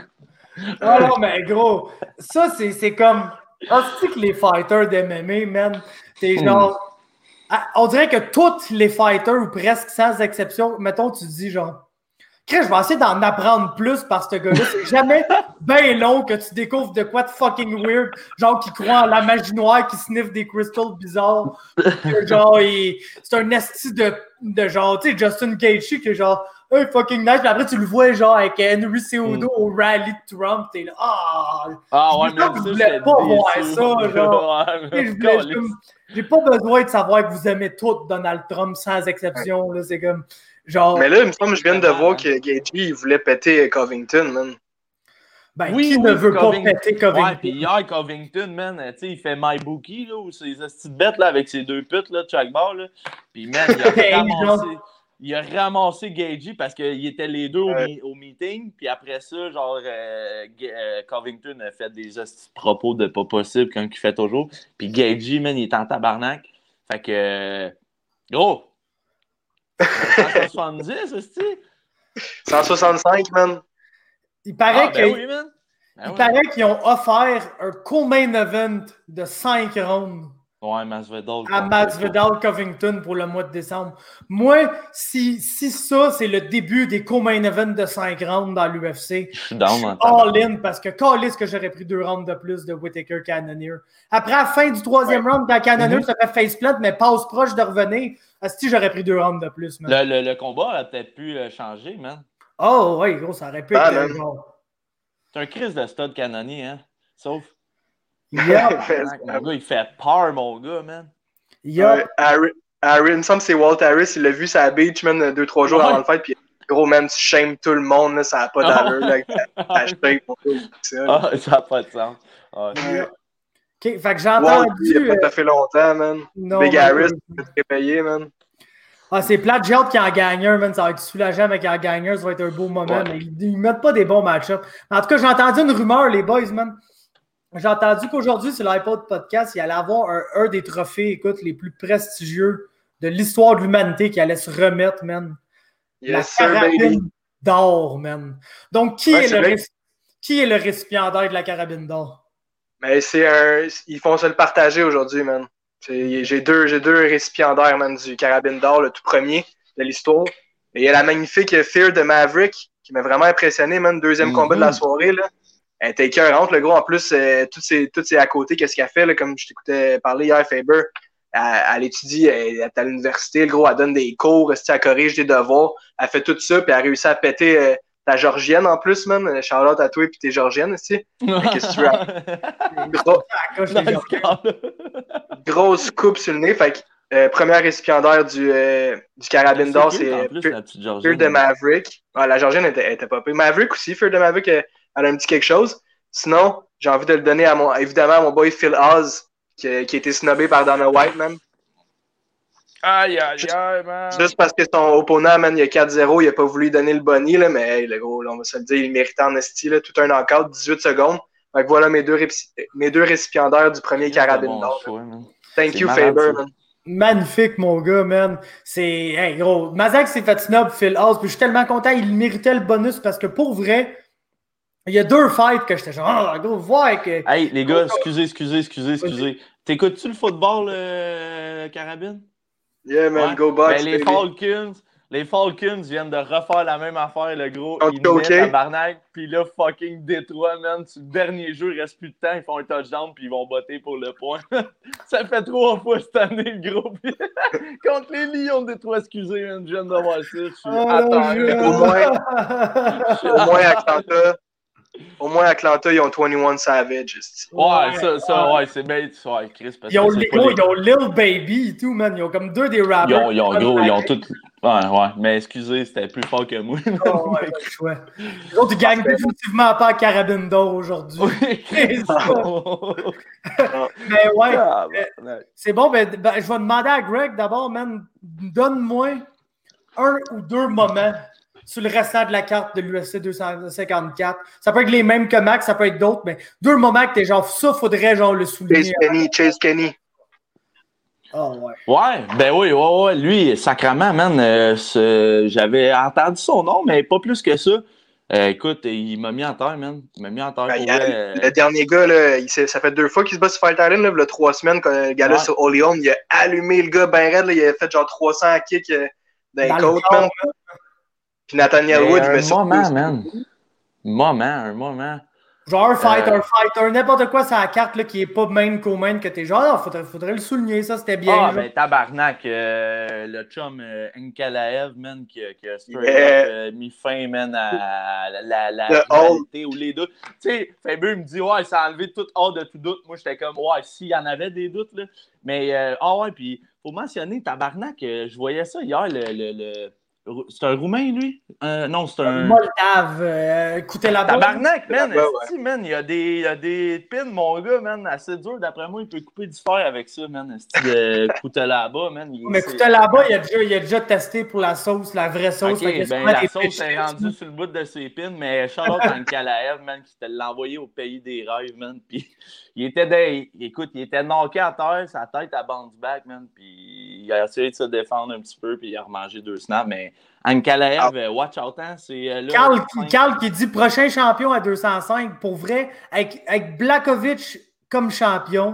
Oh non, mais gros, ça, c'est, c'est comme. Ah, c'est que les fighters d'M M A, man, c'est genre. Ah, on dirait que tous les fighters, ou presque sans exception, mettons, tu dis genre. Chris, je vais essayer d'en apprendre plus par ce gars-là. C'est jamais bien long que tu découvres de quoi de fucking weird. Genre, qui croit en la magie noire, qui sniffe des crystals bizarres. Que genre, il... c'est un esti de, de genre, tu sais, Justin Gaethje, qui est genre, hey, fucking nice. Puis après, tu le vois, genre, avec Henry Cejudo mm. au rallye de Trump. T'es là, ah! Ah ouais, mais je voulais pas voir ça, genre. Ouais, je voulais, je, comme, j'ai pas besoin de savoir que vous aimez tous Donald Trump sans exception. Là, c'est comme. Genre, mais là, il me semble que je viens de voir que Gaethje, il voulait péter Covington, man. Ben, oui, qui oui, ne veut Coving... pas péter Covington? Ouais, puis hier, Covington, man, tu sais, il fait My Bookie, là, ou ses petites bêtes, là, avec ses deux putes, là, de chaque bord, là. Puis, man, il a ramassé... Il a ramassé Gaethje parce qu'ils étaient les deux au, ouais. au meeting. Puis après ça, genre, euh, euh, Covington a fait des propos de pas possible, comme il fait toujours. Puis Gaethje, man, il est en tabarnak. Fait que... Euh, gros! cent soixante-dix, c'est-tu? cent soixante-cinq, man. Il paraît ah, ben que, oui, man. Ben il oui. paraît qu'ils ont offert un co-main event de cinq rounds Ouais, Masvidal. À Masvidal Covington pour le mois de décembre. Moi, si, si ça, c'est le début des co-main events de cinq rounds dans l'U F C, je suis down en all-in parce que calisse que j'aurais pris deux rounds de plus de Whittaker Cannonier. Après la fin du troisième ouais. round, dans Cannonier, mm-hmm. ça fait faceplant, mais passe proche de revenir. Si j'aurais pris deux rounds de plus, man. Le, le, le combat a peut-être pu euh, changer, man. Oh, oui, gros, ça aurait pu ah, être genre. C'est un Chris de stud Cannonier, hein. Sauf. Yeah. Mon gars, il fait peur, mon gars, man. Yeah. Ouais, Harry, Harry, il me semble que c'est Walt Harris, il l'a vu sur la beach, man, deux, trois jours ouais. avant le fight, puis gros, même, tu shames tout le monde, là, ça n'a pas d'allure, là, ta shape pour tout ça. Ah, ça n'a pas de sens. Ah, ouais. OK, fait que j'ai entendu... Walt, il a pas fait longtemps, man. Non, Big Harris, il peut te payé, man. Ah, c'est plate, j'ai hâte qu'il en gagne un, man. Ça va être soulageant, mais qu'il en gagne un, ça va être un beau moment, ouais. mais ils ne mettent pas des bons match-ups. En tout cas, j'ai entendu une rumeur, les boys, man. J'ai entendu qu'aujourd'hui, sur l'iPod Podcast, il allait avoir un, un des trophées, écoute, les plus prestigieux de l'histoire de l'humanité qui allait se remettre, man. Yes, la sir, carabine d'or, man. Donc, qui, ouais, est c'est le réc... qui est le récipiendaire de la carabine d'or? Mais c'est un... Ils font se le partager aujourd'hui, man. C'est... J'ai, deux... J'ai deux récipiendaires, man, du carabine d'or, le tout premier de l'histoire. Et il y a la magnifique Fear de Maverick, qui m'a vraiment impressionné, man. Deuxième mm-hmm. combat de la soirée, là. Elle était écœurante, le gros. En plus, euh, tout c'est tout c'est à côté. Qu'est-ce qu'elle fait, là, comme je t'écoutais parler hier, Faber. Elle, elle étudie, elle, elle est à l'université, le gros, elle donne des cours, elle corrige des devoirs. Elle fait tout ça, puis elle a réussi à péter euh, ta Georgienne en plus, man. Charlotte à toi, puis t'es Georgienne aussi. Qu'est-ce que tu veux? Gros... Grosse coupe sur le nez. Fait que, euh, première récipiendaire du, euh, du carabine d'or, c'est Fear de Maverick. Ah, la Georgienne était, était pas pire. Maverick aussi, Fear de Maverick. Euh, Elle a un petit quelque chose. Sinon, j'ai envie de le donner à mon, évidemment, à mon boy Phil Oz, qui, qui a été snobé par Dana White, man. Aïe, aïe, aïe, man. Juste parce que son opponent, man, il y a quatre zéro, il a pas voulu lui donner le bonnie, là, mais hey, le gros, là, on va se le dire, il méritait en esti, là, tout un knockout, dix-huit secondes. Fait que voilà mes deux, réci- mes deux récipiendaires du premier carabine d'or. Bon Thank you, Faber, man. Magnifique, mon gars, man. C'est, hey, gros, Mazak s'est fait snob, Phil Oz, puis je suis tellement content, il méritait le bonus parce que pour vrai, il y a deux fights que j'étais genre, ah, gros, voir que. Hey, les gars, excusez, excusez, excusez, excusez. T'écoutes-tu le football, euh, carabine? Yeah, man, ouais. Go Bucks. Ben, les Falcons, les Falcons viennent de refaire la même affaire, le gros. Ils mettent okay. tabarnak, puis là, fucking Détroit, man. Sur le dernier jeu, il reste plus de temps, ils font un touchdown, puis ils vont botter pour le point. Ça fait trois fois cette année, le gros. Contre les Lions de Détroit, excusez, man, je viens de voir ça. Je suis oh, attendu. Au moins, au moins Atlanta. Au moins, Atlanta, ils ont vingt et un Savage. Ouais, ouais, ça, ça, ouais, c'est bien. Ouais, Chris, parce ils, ont que les, pas gros, les... ils ont Lil Baby et tout, man. Ils ont comme deux des rappers. Ils ont, ils ont gros, ils ont tout. Ouais, ouais, mais excusez, c'était plus fort que moi. Oh, ouais, ouais. Les autres, ils gagnent définitivement pas à Carabine d'or aujourd'hui. Oui. mais ouais, ah, ben, c'est bon. Ben, ben, je vais demander à Greg d'abord, man, donne-moi un ou deux moments sur le restant de la carte de l'U F C deux cent cinquante-quatre. Ça peut être les mêmes que Max, ça peut être d'autres, mais deux moments que t'es genre, ça, faudrait genre le souligner. Chase Kenny, Chase Kenny. Oh, ouais. Ouais, ben oui, ouais, ouais. Lui, sacrément, man, euh, ce... j'avais entendu son nom, mais pas plus que ça. Euh, écoute, il m'a mis en terre, man. Il m'a mis en terre. Ben, pour a, vrai. Le dernier gars, là, il ça fait deux fois qu'il se bat sur Fight Island, là, il y a trois semaines, quand le gars-là ouais. sur Oleon, il a allumé le gars ben raide, là, il a fait genre trois cents kicks euh, d'un côte, man. Puis Nathaniel Wood, il me surpris. Un moment, man. Moment, un moment. Genre un fighter, euh... un fighter, n'importe quoi sur la carte là, qui n'est pas main co-main que t'es genre, il faudrait, faudrait le souligner, ça, c'était bien. Ah, ben tabarnak, euh, le chum euh, Nkalaev, man, qui, qui a straight yeah. up, euh, mis fin, man, à la, la, la rivalité ou les doutes. Tu sais, Faber me dit, ouais, ça a enlevé tout hors de tout doute. Moi, j'étais comme, ouais, s'il y en avait des doutes, là. Mais, ah euh, oh, ouais, puis, faut mentionner, tabarnak, euh, je voyais ça hier, le... le, le... C'est un Roumain, lui? Euh, non, c'est un... Moldave. Euh, écoutez la Tabarnak, man. Ouais, ouais. man. Il y a des, il y a des pins, mon gars, man, assez dur. D'après moi, il peut couper du fer avec ça, man. C'est coûter là-bas, man. Il, mais coûter là-bas, il a, déjà, il a déjà testé pour la sauce, la vraie sauce. OK, ben, la sauce est rendue sur le bout de ses pins, mais Charlotte Ankalaev, man, qui te l'a envoyé au pays des rêves, man. Puis il était, des, écoute, il était knocké à terre, sa tête à bounce back, man. Puis il a essayé de se défendre un petit peu, puis il a remangé deux snaps, mais Ankalaev, ah. watch out, hein, c'est là. Carl, Carl qui dit prochain champion à deux cent cinq, pour vrai, avec, avec Blachowicz comme champion,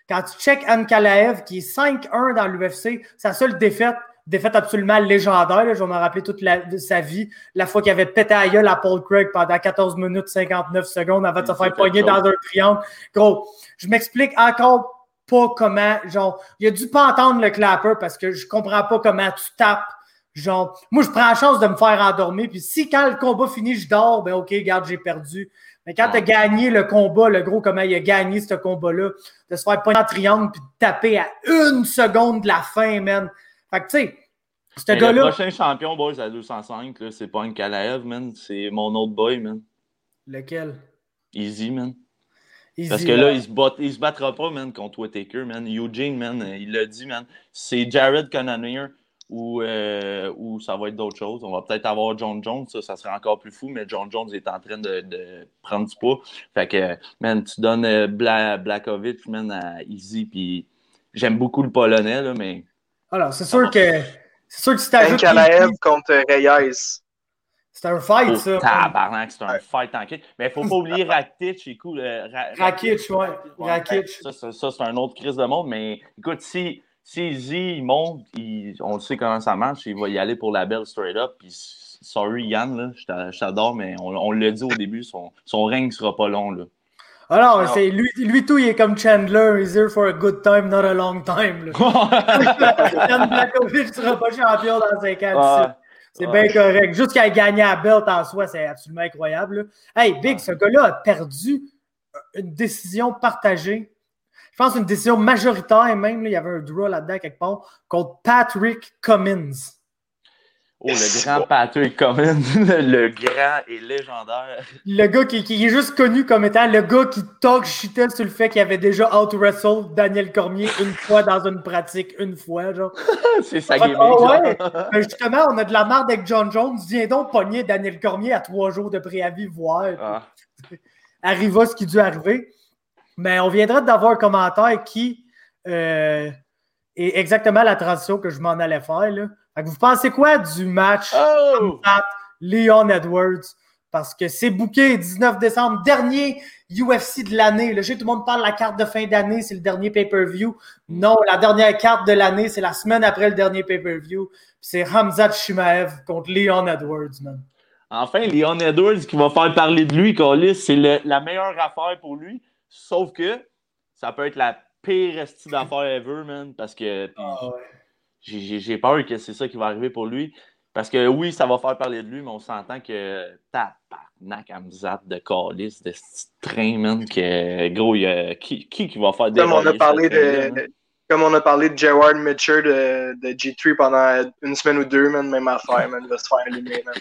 Quand tu check Ankalaev, qui est cinq un dans l'U F C, sa seule défaite, défaite absolument légendaire, là, je vais me rappeler toute la, sa vie, la fois qu'il avait pété à gueule à Paul Craig pendant quatorze minutes cinquante-neuf secondes avant de se faire pogner dans un triangle. Gros, je m'explique encore pas comment, genre, il a dû pas entendre le clapper parce que je comprends pas comment tu tapes. Genre, moi, je prends la chance de me faire endormir, puis si quand le combat finit, je dors, ben OK, regarde, j'ai perdu. Mais quand tu as gagné le combat, le gros, comment il a gagné ce combat-là, de se faire pogner en triangle puis de taper à une seconde de la fin, man. Fait que, tu sais, ce gars-là... Le prochain champion, boys, à deux cent cinq, là, c'est pas Ankalaev, man. C'est mon autre boy, man. Lequel? Easy, man. Easy, Parce que là, ouais. il se, bat, il se battra pas, man, contre Whittaker, man. Eugene, man, il l'a dit, man. C'est Jared Cannonier ou, euh, ou ça va être d'autres choses. On va peut-être avoir John Jones, ça, ça serait encore plus fou, mais John Jones est en train de, de prendre du poids. Fait que, man, tu donnes euh, Bla, Blachowicz, man, à Easy, puis j'aime beaucoup le Polonais, là, mais... Alors, c'est sûr que... C'est sûr que si t'ajoutes... Ankalaev contre Reyes. C'est un fight, oh, ça. Tabarnak, c'est un fight en kick. Mais il faut pas oublier Rakic, écoute. Euh, Ra- Rakic, ouais. Rakic. Ça, ça, ça, c'est un autre crise de monde, mais écoute, si... Si Izzy, il monte, il, on sait comment ça marche, il va y aller pour la belle straight up. Puis, sorry Yann, là, je t'adore, mais on, on l'a dit au début, son, son règne ne sera pas long. Là. Alors, Alors. C'est, lui, lui tout, il est comme Chandler, he's here for a good time, not a long time. Yann Blachowicz ne sera pas champion dans cinq ans. Ah. C'est ouais. bien correct. Juste qu'il ait gagné la belt en soi, c'est absolument incroyable. Là. Hey, Big, ce gars-là a perdu une décision partagée. Je pense une décision majoritaire même, là, il y avait un draw là-dedans quelque part, contre Patrick Cummins. Oh, le grand Patrick Cummins, le grand et légendaire. Le gars qui, qui est juste connu comme étant le gars qui talk shitait sur le fait qu'il avait déjà out-wrestle Daniel Cormier une fois dans une pratique, une fois, genre. C'est sa gimmick. Oh, ouais. Mais justement, on a de la merde avec John Jones. Viens donc pogner Daniel Cormier à trois jours de préavis, voir. Ah. Arriva ce qui dû arriver. Mais on viendra d'avoir un commentaire qui euh, est exactement la transition que je m'en allais faire. Là. Fait que vous pensez quoi du match oh! Leon Edwards? Parce que c'est booké dix-neuf décembre, dernier U F C de l'année. Là, je sais, tout le monde parle de la carte de fin d'année, c'est le dernier pay-per-view. Non, la dernière carte de l'année, c'est la semaine après le dernier pay-per-view. Puis c'est Khamzat Chimaev contre Leon Edwards, man. Enfin, Leon Edwards qui va faire parler de lui, Carlis, c'est le, la meilleure affaire pour lui. Sauf que ça peut être la pire esti d'affaires ever, man, parce que oh, ouais. j'ai, j'ai peur que c'est ça qui va arriver pour lui. Parce que oui, ça va faire parler de lui, mais on s'entend que tabarnak Khamzat de calice, de ce train, man, que gros, il y a qui, qui qui va faire des comme on a parlé de là, Comme on a parlé de Gerard Mitchell de, de G trois pendant une semaine ou deux, man, même affaire, man, il va se faire allumer, man.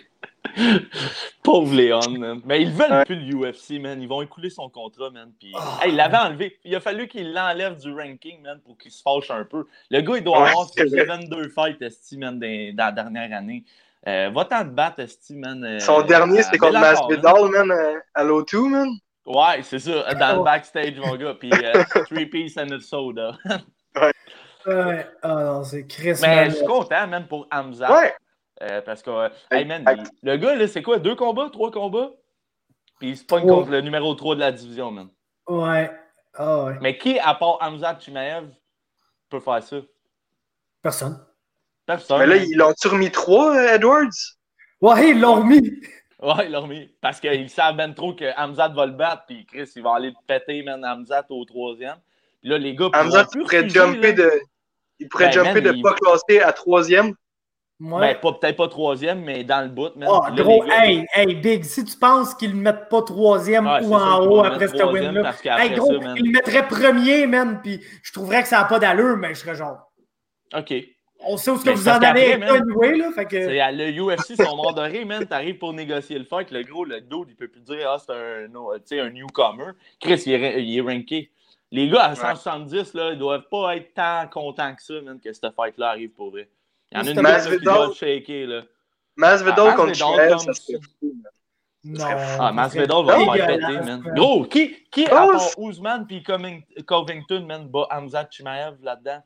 Pauvre Léon, man. Mais ils veulent ouais. plus le U F C, man. Ils vont écouler son contrat, man. Puis, oh, hey, il l'avait enlevé. Il a fallu qu'il l'enlève du ranking, man, pour qu'il se fâche un peu. Le gars, il doit ouais, avoir vingt-deux fights, esti, man, dans, dans la dernière année. Euh, Va-t'en te battre, esti, man. Euh, son dernier, c'était contre Masvidal, man, man, à l'O deux, man. Ouais, c'est ça. Dans le backstage, mon gars. Puis, uh, three piece and a soda. ouais. Ouais. Ah oh, non, c'est Chris. Mais je suis content, man, pour Khamzat. Ouais. Euh, parce que, euh, hey man, il, le gars, là, c'est quoi? Deux combats? Trois combats? Puis il se pogne oh. contre le numéro trois de la division, man. Ouais. Oh, ouais. Mais qui, à part Khamzat Chimaev, peut faire ça? Personne. Personne. Mais là, ils l'ont-tu remis trois, Edwards? Ouais, ils l'ont remis. Ouais, ils l'ont remis. Parce qu'ils savent ben trop que Khamzat va le battre, puis Chris, il va aller le péter, man, Khamzat au troisième. Puis là, les gars... Khamzat, il pourrait jumper de... Il pourrait ben, jumper man, de il... pas classer à troisième. Ouais. Ben, pas, peut-être pas troisième, mais dans le bout. Man. Oh, là, gros, gars, hey, hey, Big, si tu penses qu'ils ne mettent pas troisième ouais, ou en haut après ce win-là, hey, gros, ça, ils le mettraient premier, man, puis je trouverais que ça n'a pas d'allure, mais je serais genre... OK. On sait où ce que vous en allez avec anyway, là, fait que... Le U F C, sont morts de rire, man, t'arrives pour négocier le fight, le gros, le dude, il peut plus dire « Ah, c'est un, no, un newcomer ». Chris, il est, il est ranké. Les gars, à cent soixante-dix, là, ils doivent pas être tant contents que ça, man, que cette fight-là arrive pour vrai. Il y en a une Masvidal, qui doit shaker, là. Masvidal ah, contre Chimaev, ça serait fou, man. Non. Ah, Masvidal va se faire péter, man. Gros, qui, qui oh, à part Ousmane puis Covington, man, bat Khamzat Chimaev là-dedans?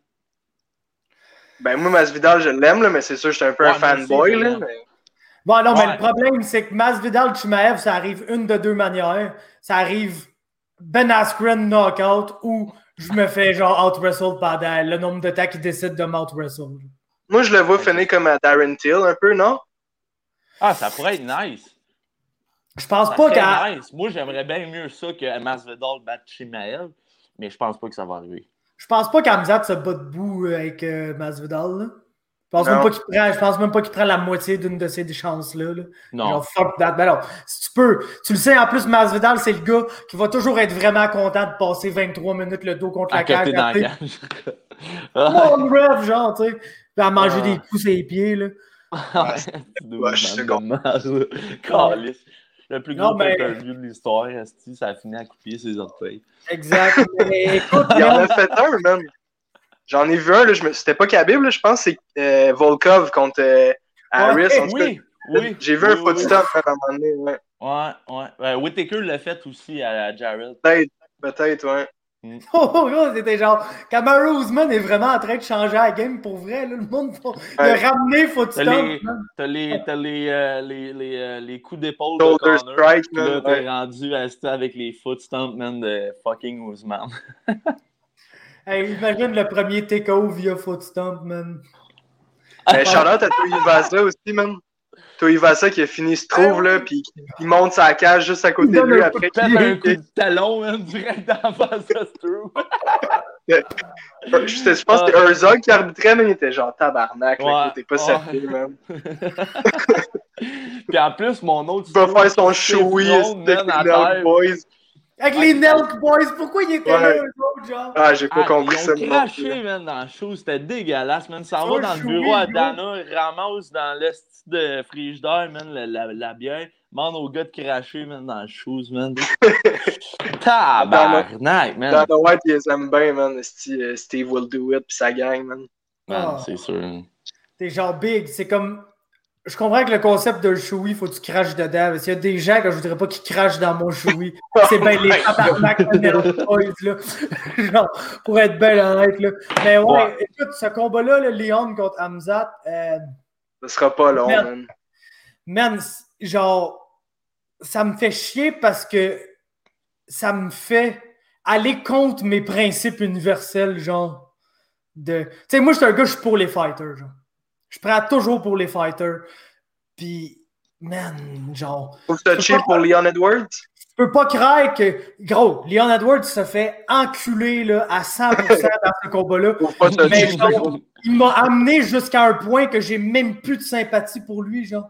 Ben, moi, Masvidal, je l'aime, là, mais c'est sûr, je suis un peu ouais, un fanboy, là. Mais... Bon, non, ouais. mais le problème, c'est que Masvidal Chimaev, ça arrive une de deux manières. Ça arrive Ben Askren knockout ou je me fais genre out-wrestle pendant le nombre de temps qu'il décide de m'out-wrestle. Moi, je le vois finir comme à Darren Till, un peu, non? Ah, ça pourrait être nice. Je pense ça pas qu'à... nice. Moi, j'aimerais bien mieux ça que Masvidal batte Chimaev, mais je pense pas que ça va arriver. Je pense pas qu'Hamzat se bat debout avec euh, Masvidal, là. Je pense, même pas qu'il prend, je pense même pas qu'il prend la moitié d'une de ces chances-là. Là. Non. Genre, fuck that. Ben non, si tu peux. Tu le sais, en plus, Masvidal, c'est le gars qui va toujours être vraiment content de passer vingt-trois minutes le dos contre à la cage. Dans la cage. Mon rêve, genre, tu sais. Puis à manger ah. des coups sur les pieds, là. Ouais, ouais, je suis Calice. Le plus gros mais... pay-per-view de l'histoire, ça a fini à couper ses orteils. Exact. Mais écoute, il en a fait un, même. J'en ai vu un, là, je me... c'était pas Khabib, là, je pense que c'est euh, Volkov contre euh, Harris. Ouais, en oui, oui. J'ai vu oui, un footstep oui. à un moment donné. Ouais, ouais. ouais. Ben, Whittaker l'a fait aussi à, à Jared. Peut-être, peut-être, ouais. Mm. Oh, gros, c'était genre. Kamaru Usman est vraiment en train de changer la game pour vrai. Là, le monde faut... ouais. il a ramené footstep. T'as les, t'as les, euh, les, les, euh, les coups d'épaule de Conor. Strike, là, t'es ouais. rendu à avec les footstomps, man, de fucking Usman. Hey, imagine le premier take-off via Footstomp, man. Ben, Charlotte a Tuivasa aussi, man. Tuivasa qui a fini se trouve, là, puis il monte sa cage juste à côté de lui après. Il fait un coup de talon, man, direct en face de Struve. Je pense que c'était Herzog qui arbitrait, mais il était genre tabarnak, ouais, t'es pas ouais. sérieux, man. Puis en plus, mon autre. Il va faire son showy, man, boys. Avec les Nelk Boys, pourquoi ils étaient ouais. là, eux autres, genre? Ah, j'ai pas ah, compris ça. Ils ont craché, man, dans le show. C'était dégueulasse, man. Ça va dans le bureau à Dana, ramasse dans le style de frigidaire, man, la, la, la bière. Demande au gars de cracher, man, dans le show, man. Tabarnak, man. Dana White, ils aiment bien, man. Steve Will Do It, pis ça gagne, man. Man, oh. c'est sûr. T'es genre big. C'est comme... Je comprends que le concept d'un choui, il faut que tu craches dedans. Mais s'il y a des gens que je voudrais pas qu'ils crachent dans mon choui, c'est bien les tabarnak de Boys, là. Genre, pour être bien honnête, là. Mais ouais, ouais. écoute, ce combat-là, le Leon contre Hamzat. Euh, ça sera pas long, man. Man, man, genre, ça me fait chier parce que ça me fait aller contre mes principes universels, genre. de. Tu sais, moi, je suis un gars, je suis pour les fighters, genre. Je prends toujours pour les fighters. Puis, man, genre... Faut que tu cheap pour Leon Edwards? Je peux pas croire que... Gros, Leon Edwards se fait enculer là, à cent pour cent dans ce combat-là. Mais genre, il m'a amené jusqu'à un point que j'ai même plus de sympathie pour lui, genre.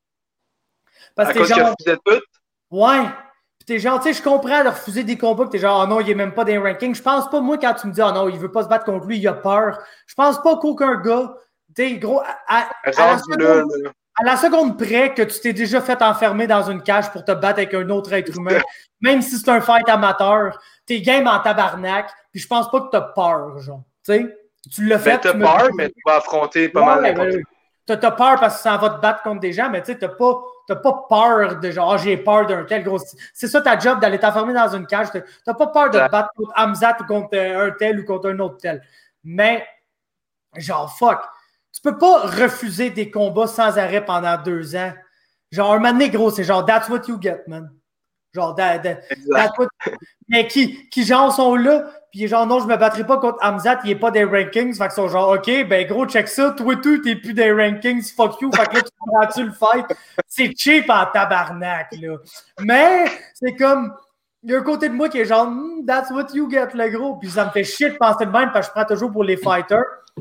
Parce que t'es genre... tout? Ouais. Puis t'es genre, tu sais, je comprends de refuser des combats que t'es genre, oh non, il est même pas dans les rankings. Je pense pas, moi, quand tu me dis, oh non, il veut pas se battre contre lui, il a peur. Je pense pas qu'aucun gars... T'sais, gros, à, à, à, la seconde, à la seconde près que tu t'es déjà fait enfermer dans une cage pour te battre avec un autre être humain, même si c'est un fight amateur, t'es game en tabarnak, puis je pense pas que t'as peur, genre. T'sais, tu l'as fait. T'as tu peur, me... mais tu vas affronter pas ouais, mal n'importe ouais, T'as, t'as peur parce que ça va te battre contre des gens, mais tu sais, t'as pas, t'as pas peur de genre, oh, j'ai peur d'un tel gros. C'est ça ta job d'aller t'enfermer dans une cage. T'as, t'as pas peur de te battre contre Hamzat ou contre un tel ou contre un autre tel. Mais, genre, fuck. Tu peux pas refuser des combats sans arrêt pendant deux ans. Genre, un moment donné, gros, c'est genre, that's what you get, man. Genre, that, that, that's what... Mais qui, qui, genre, sont là, puis genre, non, je me battrai pas contre Hamzat, il est pas des rankings. Fait qu'ils sont genre, OK, ben gros, check ça, toi, tu t'es plus des rankings, fuck you. Fait que là, tu prends-tu le fight? C'est cheap en tabarnak, là. Mais, c'est comme... Il y a un côté de moi qui est genre, mm, that's what you get, le gros. Puis ça me fait chier de penser de même, parce que je prends toujours pour les fighters.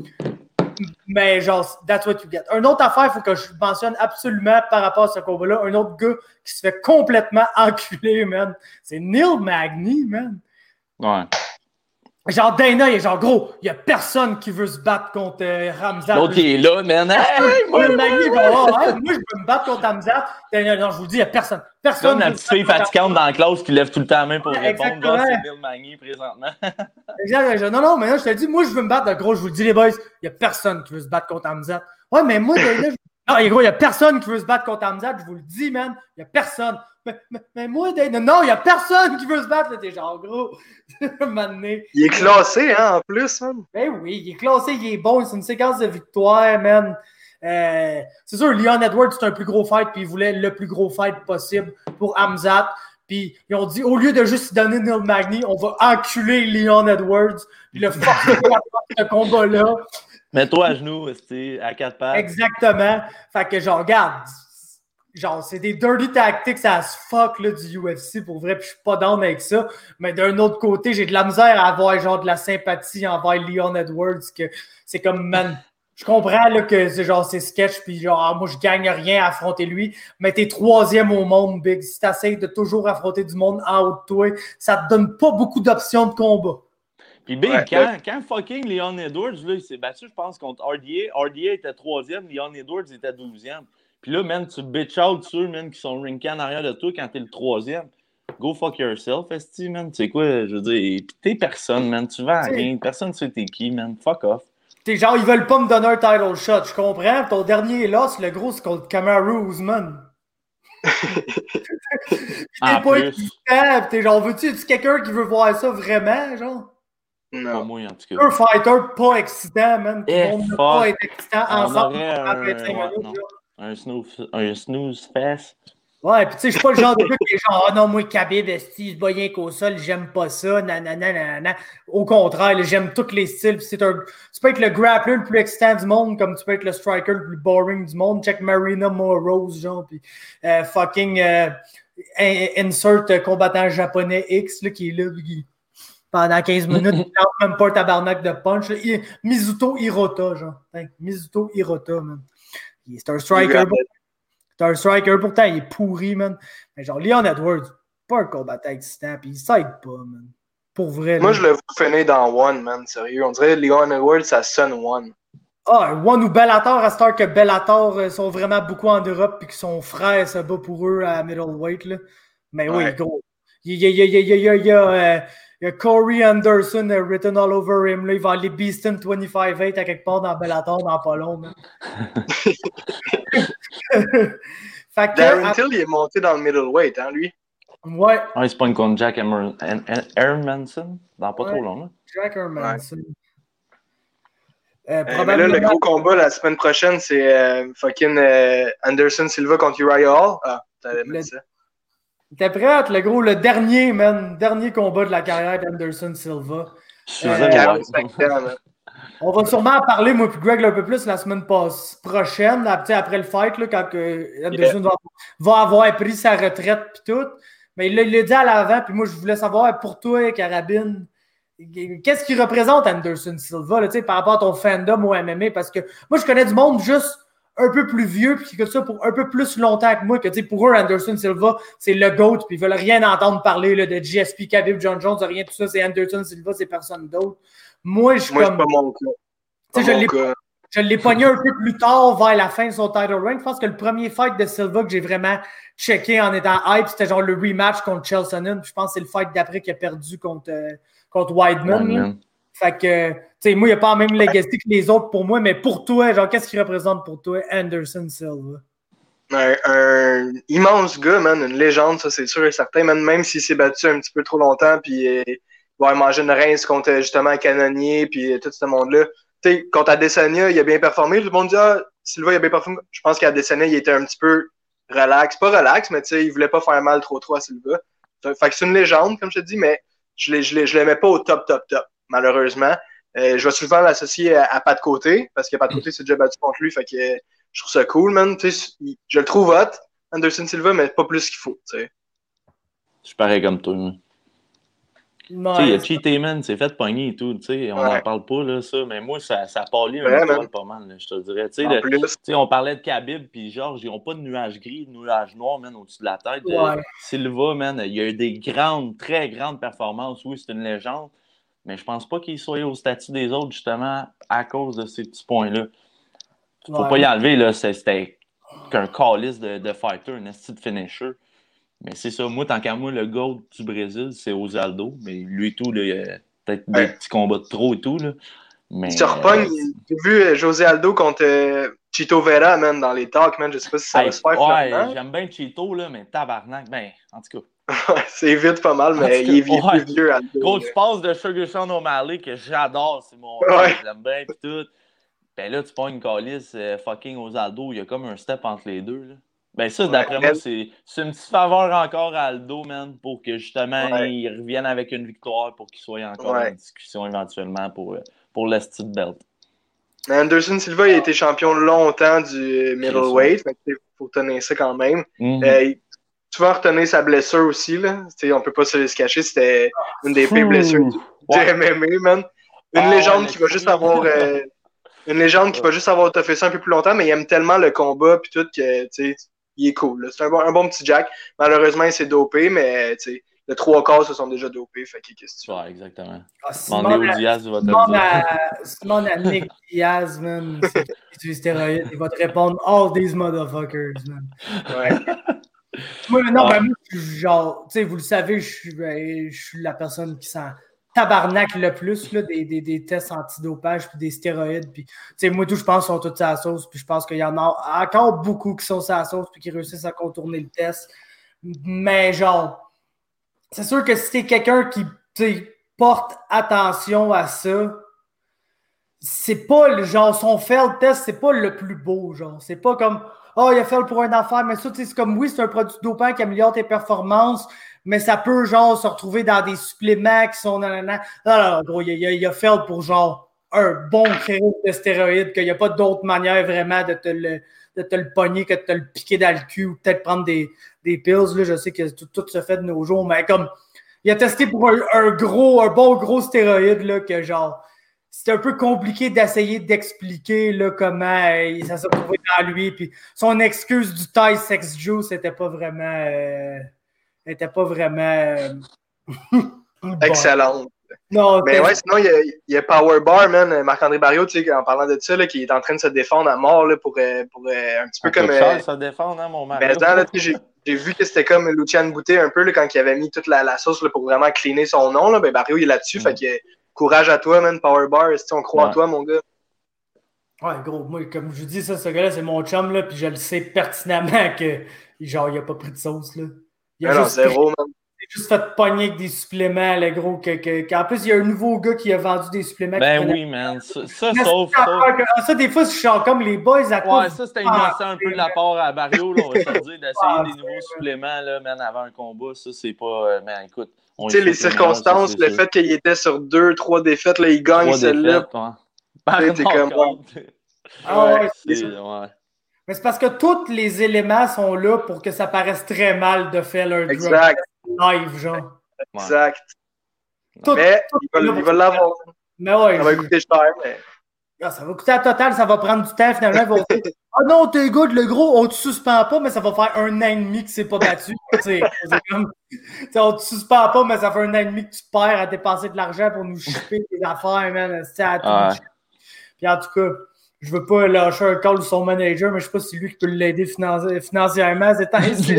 Mais genre, that's what you get. Une autre affaire, il faut que je mentionne absolument par rapport à ce combat-là, un autre gars qui se fait complètement enculer, man. C'est Neil Magny, man. Ouais. Genre, Dana, il est genre, gros, il n'y a personne qui veut se battre contre euh, Hamzat. L'autre, il est là, man. Hey, moi, Neil Magny, genre, oh, hey, moi, je veux me battre contre Hamzat. Dana, non, je vous le dis, il n'y a personne. Personne. Comme la petite fille fatigante dans la classe qui lève tout le temps la main pour répondre. Genre, c'est Neil Magny présentement. Exact. Non, non, mais là, je te dis, moi, je veux me battre. Gros, je vous le dis, les boys, il n'y a personne qui veut se battre contre Hamzat. Ouais, mais moi, Dana, je... non, gros, il n'y a personne qui veut se battre contre Hamzat. Je vous le dis, man. Il n'y a personne. Mais, mais, mais moi, Dana, non, il n'y a personne qui veut se battre. Là, t'es genre, gros. Il est classé, hein, en plus, man. Ben oui, il est classé, il est bon. C'est une séquence de victoire, man. Euh, c'est sûr, Leon Edwards, c'est un plus gros fight, puis il voulait le plus gros fight possible pour Hamzat. Puis ils ont dit, au lieu de juste donner Neil Magny, on va enculer Leon Edwards, puis le forcer à ce combat-là. Mets-toi à genoux, à quatre pattes. Exactement. Fait que genre, regarde, genre, c'est des dirty tactics as fuck là, du U F C pour vrai, puis je suis pas down avec ça. Mais d'un autre côté, j'ai de la misère à avoir genre de la sympathie envers Leon Edwards, que c'est comme, man, je comprends là, que c'est genre c'est sketch, puis genre, ah, moi je gagne rien à affronter lui, mais t'es troisième au monde, Big. Si t'essayes de toujours affronter du monde en haut de toi, ça te donne pas beaucoup d'options de combat. Puis Big, ouais, quand, ouais. quand fucking Leon Edwards, là, il s'est battu, je pense, contre R D A. R D A était troisième, Leon Edwards était douzième. Puis là, man, tu bitch out ceux, man, qui sont rinkés en arrière de toi quand t'es le troisième. Go fuck yourself, esti, man. Tu sais quoi, je veux dire, pis t'es personne, man. Tu vends rien. Personne ne sait t'es qui, man. Fuck off. T'es genre, ils veulent pas me donner un title shot, je comprends. Ton dernier loss, le gros, c'est contre Kamaru Usman. T'es pas existant. T'es genre, veux-tu, es-tu quelqu'un qui veut voir ça vraiment, genre? Non. Pas moi, en tout cas. Un fighter pas excitant, man. Qui eh, vont pas être excitant ensemble. Un, minutes, un, snooze, un snooze fest. Ouais, pis tu sais, je suis pas le genre de gars qui est genre, ah oh non, moi, Khabib, esti, il se bat rien qu'au sol, j'aime pas ça, nanana, nanana. Au contraire, j'aime tous les styles. Pis c'est un, tu peux être le grappler le plus excitant du monde, comme tu peux être le striker le plus boring du monde. Check Marina Morose, genre, pis euh, fucking euh, insert combattant japonais X, là, qui est là, qui, pendant quinze minutes, il lance même pas un tabarnak de punch. Là. Mizuto Hirota, genre. Hein, Mizuto Hirota, man. C'est un striker. C'est un striker, pourtant, il est pourri, man. Mais genre, Leon Edwards, pas un combattant excitant, puis il s'aide pas, man. Pour vrai. Moi, là. je le finir dans One, man, sérieux. On dirait Leon Edwards, ça sonne One. Ah, One ou Bellator, à cette heure que Bellator euh, sont vraiment beaucoup en Europe, puis que son frère se bat pour eux à middleweight, là. Mais ouais. oui, gros. Il y a, il y a, il y a, il y a, il y a, euh, il y a Corey Anderson uh, written all over him. Là. Il va aller Beaston vingt-cinq eight à quelque part dans Bellator dans pas long. Fait que, Darren Till, il est monté dans le middleweight, hein, lui? Ouais. Ouais, c'est pas une contre Jack Hermanson dans pas ouais. trop long. Là. Jack Hermanson. Ouais. Euh, euh, mais là, le gros combat la semaine prochaine, c'est euh, fucking euh, Anderson Silva contre Uriah Hall. Ah, t'avais mis ça. T'es prête, le gros, le dernier, man, dernier combat de la carrière d'Anderson Silva. Euh, euh, on va sûrement en parler, moi puis Greg, un peu plus la semaine prochaine, après le fight, là, quand que Anderson yeah. va, va avoir pris sa retraite puis tout. Mais il l'a dit à l'avant, puis moi, je voulais savoir, pour toi, Carabine, qu'est-ce qui représente Anderson Silva là, par rapport à ton fandom au M M A? Parce que moi, je connais du monde juste un peu plus vieux, puis que ça pour un peu plus longtemps que moi, que pour eux, Anderson Silva, c'est le GOAT, puis ils veulent rien entendre parler là, de G S P, Khabib, John Jones, rien de tout ça, c'est Anderson Silva, c'est personne d'autre. Moi, je suis comme... Moi, c'est pas mon cas. Pas je, mon l'ai, cas. je l'ai pogné un peu plus tard vers la fin de son title reign. Je pense que le premier fight de Silva que j'ai vraiment checké en étant hype, c'était genre le rematch contre Chael Sonnen. Je pense que c'est le fight d'après qu'il a perdu contre, euh, contre Weidman. Weidman. Fait que, tu sais, moi, il n'y a pas la même legacy que les autres pour moi, mais pour toi, genre, qu'est-ce qu'il représente pour toi, Anderson Silva? Un, un immense gars, man, une légende, ça, c'est sûr et certain, man, même s'il s'est battu un petit peu trop longtemps, puis euh, il va avoir mangé une rince contre, justement, Cannonier, puis euh, tout ce monde-là. Tu sais, contre Adesanya, il a bien performé, tout le monde dit, ah, Silva, il a bien performé. Je pense qu'Adesanya, il était un petit peu relax, pas relax, mais tu sais, il voulait pas faire mal trop trop à Silva. Fait que c'est une légende, comme je te dis, mais je ne l'aimais pas au top, top, top. Malheureusement. Euh, je vais souvent l'associer à, à Pat Côté, parce que Pat Côté s'est déjà battu contre lui, fait que euh, je trouve ça cool, man. T'sais, je le trouve hot, Anderson Silva, mais pas plus qu'il faut. T'sais. Je suis pareil comme toi. Ouais, il a cheaté, man, c'est fait pogner et tout. T'sais, on n'en ouais. parle pas, là, ça, mais moi, ça, ça parlait un ouais, peu pas mal, là, je te dirais. T'sais, le, t'sais, on parlait de Khabib puis Georges, ils n'ont pas de nuages gris, de nuages noirs, man, au-dessus de la tête. Ouais. Euh, Silva, man, il a eu des grandes, très grandes performances. Oui, c'est une légende. Mais je pense pas qu'il soit au statut des autres, justement, à cause de ces petits points-là. Faut ouais. pas y enlever, là. C'était qu'un calice de, de fighter, un esti de finisher. Mais c'est ça. Moi, tant qu'à moi, le GOAT du Brésil, c'est Osaldo. Mais lui et tout, là, il y a peut-être ouais. des petits combats de trop et tout, là. Mais, il se repogne. Euh, J'ai vu euh, José Aldo contre euh, Chito Vera, man, dans les talks, man. Je sais pas si ça hey, va se faire. Ouais, finalement. J'aime bien Chito, là, mais tabarnak, ben, en tout cas. C'est vite pas mal, mais il est vieux, ouais. plus vieux. Aldo, gros, tu passes de Sugar Sean O'Malley, que j'adore, c'est mon ouais. j'aime bien, pis tout. Ben là, tu prends une calice, euh, fucking Osaldo, il y a comme un step entre les deux, là. Ben ça, d'après ouais, moi, mais... c'est, c'est une petite faveur encore à Aldo, man, pour que justement, ouais. il revienne avec une victoire pour qu'il soit encore ouais. en discussion éventuellement pour, pour le style belt. Mais Anderson Silva, il a été champion longtemps du middleweight, il faut tenir ça quand même. Mm-hmm. Euh, il... souvent retenir sa blessure aussi, là. T'sais, on peut pas se se cacher, c'était une des pires blessures du, ouais. du M M A, man. Une ah, légende ouais, qui va juste avoir euh, une légende qui va juste avoir fait ça un peu plus longtemps, mais il aime tellement le combat puis tout que tu sais, il est cool. Là. C'est un bon, un bon petit Jack. Malheureusement, il s'est dopé, mais tu sais, le trois quarts se sont déjà dopés. Fait qu'est-ce que tu ouais, exactement. Ah, Simon Diaz va te dire. Simon à Nick Diaz, man, c'est du stéroïde, il va te répondre all these motherfuckers, man. Ouais. Moi, non, ah. ben, moi, je suis genre, tu sais, vous le savez, je suis, ben, je suis la personne qui s'en tabarnak le plus là, des, des, des tests antidopage puis des stéroïdes. Puis, tu sais, moi, tout, je pense, sont tous à la sauce. Puis, je pense qu'il y en a encore beaucoup qui sont à la sauce puis qui réussissent à contourner le test. Mais, genre, c'est sûr que si t'es quelqu'un qui, tu sais, porte attention à ça, c'est pas le genre, son failed test, c'est pas le plus beau, genre. C'est pas comme. Ah, oh, il a fait pour une affaire, mais ça, tu sais, c'est comme, oui, c'est un produit dopant qui améliore tes performances, mais ça peut, genre, se retrouver dans des suppléments qui sont... Non, non, non, non, gros, il a, il a fait pour, genre, un bon créneau de stéroïdes, qu'il n'y a pas d'autre manière, vraiment, de te le, de te le pogner que de te le piquer dans le cul ou peut-être prendre des, des pills, là. Je sais que tout, tout se fait de nos jours, mais comme, il a testé pour un, un gros, un bon gros stéroïde, là, que, genre... C'est un peu compliqué d'essayer d'expliquer là, comment euh, ça s'est trouvé dans lui. Puis son excuse du Thai sex juice n'était pas vraiment. Euh, était pas vraiment. Euh, excellente. Non, mais ouais, sinon, il y a, il y a Powerbar, man. Marc-André Barriault, tu sais, en parlant de ça, là, qui est en train de se défendre à mort là, pour, pour euh, un petit peu on comme. Euh, se défendre, hein, mon Mario. Ben, là, j'ai, j'ai vu que c'était comme Lucian Boutet un peu là, quand il avait mis toute la, la sauce là, pour vraiment cleaner son nom. Là, ben, Barriault, il est là-dessus. Mm. Fait que. Courage à toi, man, Powerbar. Si on croit ouais. en toi, mon gars. Ouais, gros, moi, comme je vous dis, ça, ce gars-là, c'est mon chum, là, puis je le sais pertinemment que, genre, il a pas pris de sauce, là. Il a non, juste non, zéro, pris, man. Il a juste fait pogner avec des suppléments, le gros, que, que, qu'en plus, il y a un nouveau gars qui a vendu des suppléments. Ben oui, man. Ça, ça sauf, sauf... Ça, des fois, je suis comme les boys à cause... Ouais, ça, c'était innocent ah, un peu de la part à Barrio, là, on va se dire, d'essayer ah, des nouveaux suppléments, là, man, avant un combat. Ça, c'est pas... Euh, man, écoute... Tu sais, les circonstances, ça, le sûr. Fait qu'il était sur deux, trois défaites, là, il gagne celle-là. Ouais. C'est comme. Ah ouais, c'est ouais. Mais c'est parce que tous les éléments sont là pour que ça paraisse très mal de faire leur exact. live, genre. Exact. Tout, mais tout il va l'avoir. Mais ouais. Ça va coûter cher, mais. Ah, ça va coûter à total, ça va prendre du temps finalement. Ils vont dire ah non, t'es good, le gros, on te suspend pas, mais ça va faire un an et demi que c'est pas battu. C'est comme, on te suspend pas, mais ça fait un an et demi que tu perds à dépenser de l'argent pour nous shipper tes affaires, man. À tout ouais. Puis en tout cas, je veux pas lâcher un call de son manager, mais je sais pas si c'est lui qui peut l'aider financi- financièrement ces temps-ci.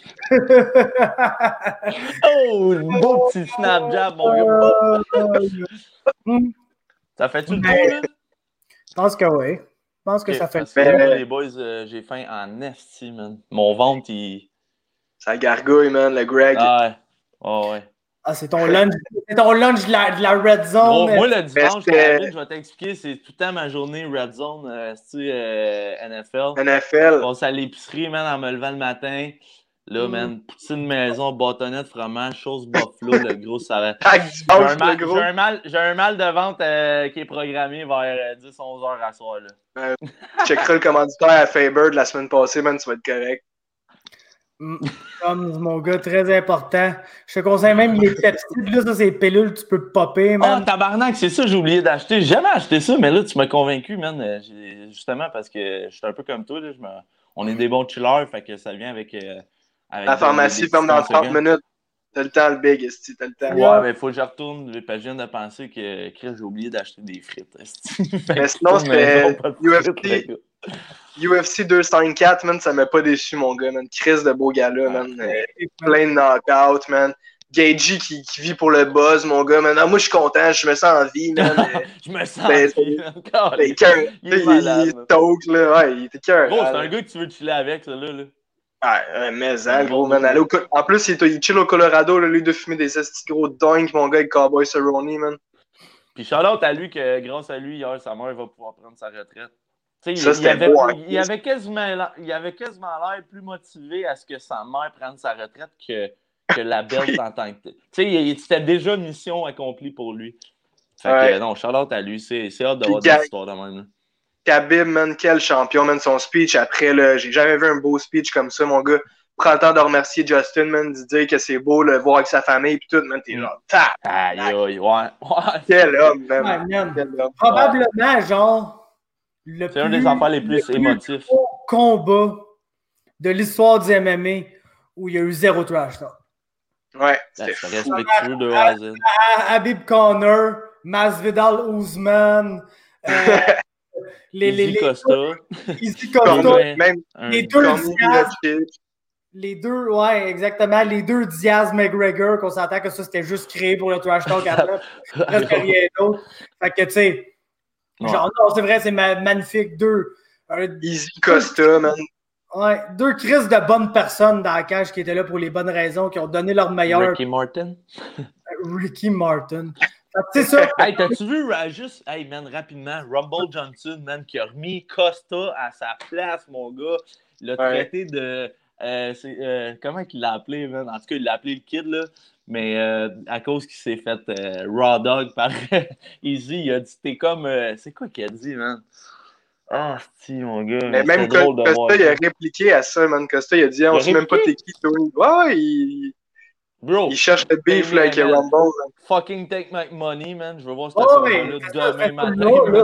Oh, beau petit snap jab, mon gars. Ça fait tout le tour, là? Je pense que oui. Je pense que okay, ça fait le tour. Les boys, euh, j'ai faim en esti, man. Mon ventre, il... Ça gargouille, man, le Greg. Ah ouais. Oh, ouais. Ah, c'est ton lunch, c'est ton lunch de la, de la Red Zone. Gros, moi, le dimanche, David, je vais t'expliquer, c'est tout le temps ma journée Red Zone, euh, euh, N F L. N F L. Je passe à l'épicerie, man, en me levant le matin. Là, mm. man, poutine maison, bâtonnette, fromage, sauce buffalo, le gros, ça va. J'ai un, mal, j'ai un, mal, j'ai un mal de vente euh, qui est programmé vers dix à onze heures à soir, là. Euh, checkeras le commanditaire à Faber de la semaine passée, man, tu vas être correct. Comme mon gars, très important. Je te conseille même les Pepsi, là, ça, c'est les pilules, tu peux popper, man. Ah, oh, tabarnak, c'est ça, j'ai oublié d'acheter. J'ai jamais acheté ça, mais là, tu m'as convaincu, man. J'ai, justement, parce que je suis un peu comme toi, là, je me... on est des bons chillers, fait que ça vient avec. Euh, avec la pharmacie ferme dans trente minutes. T'as le temps, le big, esti, t'as le temps. Ouais, mais il faut que je retourne. Je viens de penser que Chris, j'ai oublié d'acheter des frites. Mais sinon, c'était U F C. U F C deux cent quatre, man, ça m'a pas déçu, mon gars, man. Chris de beau gars-là, man. Euh, plein de knockouts, man. Gagey qui, qui vit pour le buzz, mon gars, man. Ah, moi, je suis content, je me sens en vie, man. Je me sens ben, en vie, man. Ben, cœur, il est malade, il, il talk, là. Ouais, il était cœur. Gros, c'est un gars que tu veux chiller avec, ça, là. là. Ouais, mais hein, gros, man. Allez au... En plus, il, il chill au Colorado, là, lui, de fumer des estis gros dingues, mon gars, avec Cowboy Cerrone, man. Puis shout-out à lui que, grâce à lui, hier, sa mère va pouvoir prendre sa retraite. Il, ça, il, avait, beau, il, avait quasiment, il avait quasiment l'air plus motivé à ce que sa mère prenne sa retraite que, que la belle oui. en tant que... Tu sais, c'était déjà une mission accomplie pour lui. Fait ouais. que non, Charlotte à lui, c'est, c'est hâte d'avoir des histoires de même. Là. Khabib, man, quel champion, man, son speech après, là, j'ai jamais vu un beau speech comme ça, mon gars. Prends le temps de remercier Justin, man, de dire que c'est beau le voir avec sa famille pis tout, man, t'es genre, tac! Aïe, aïe, ouais, ouais. Quel homme, man. Ouais, man. Quel homme. Probablement, ouais. genre, le c'est plus, un des affaires les plus le émotifs. Plus combat de l'histoire du M M A où il y a eu zéro trash talk. Ouais, c'était fou. Respectueux de A à Z. Habib Connor, Masvidal Ousmane, euh, les, Izzy les, Costa. Izzy Costa. Même les deux Diaz. Les deux, ouais, exactement. Les deux Diaz McGregor, qu'on s'entend que ça, c'était juste créé pour le trash talk après. Presque rien d'autre. Fait que, tu sais, ouais. genre, non, c'est vrai, c'est ma- magnifique. Deux. Euh, Izzy Costa, man. Ouais, deux crises de bonnes personnes dans la cage qui étaient là pour les bonnes raisons, qui ont donné leur meilleur. Ricky Martin. Ricky Martin. C'est ça. Hey, t'as-tu vu juste, hey man, rapidement, Rumble Johnson, man, qui a remis Costa à sa place, mon gars. Il l'a ouais. traité de. Euh, c'est, euh, comment il l'a appelé, man? En tout cas, il l'a appelé le kid, là. Mais euh, à cause qu'il s'est fait euh, Raw Dog par Izzy, il a dit, t'es comme. Euh, c'est quoi qu'il a dit, man? Ah, oh, si, mon gars. Mais même Costa, Costa il a répliqué à ça, man. Costa, il a dit, on sait même pas t'es qui, toi. Ouais, il. Bro, il cherche le beef là, avec le Rumble. Man. Fucking take my money, man. Je veux voir ce oh, combat-là demain matin.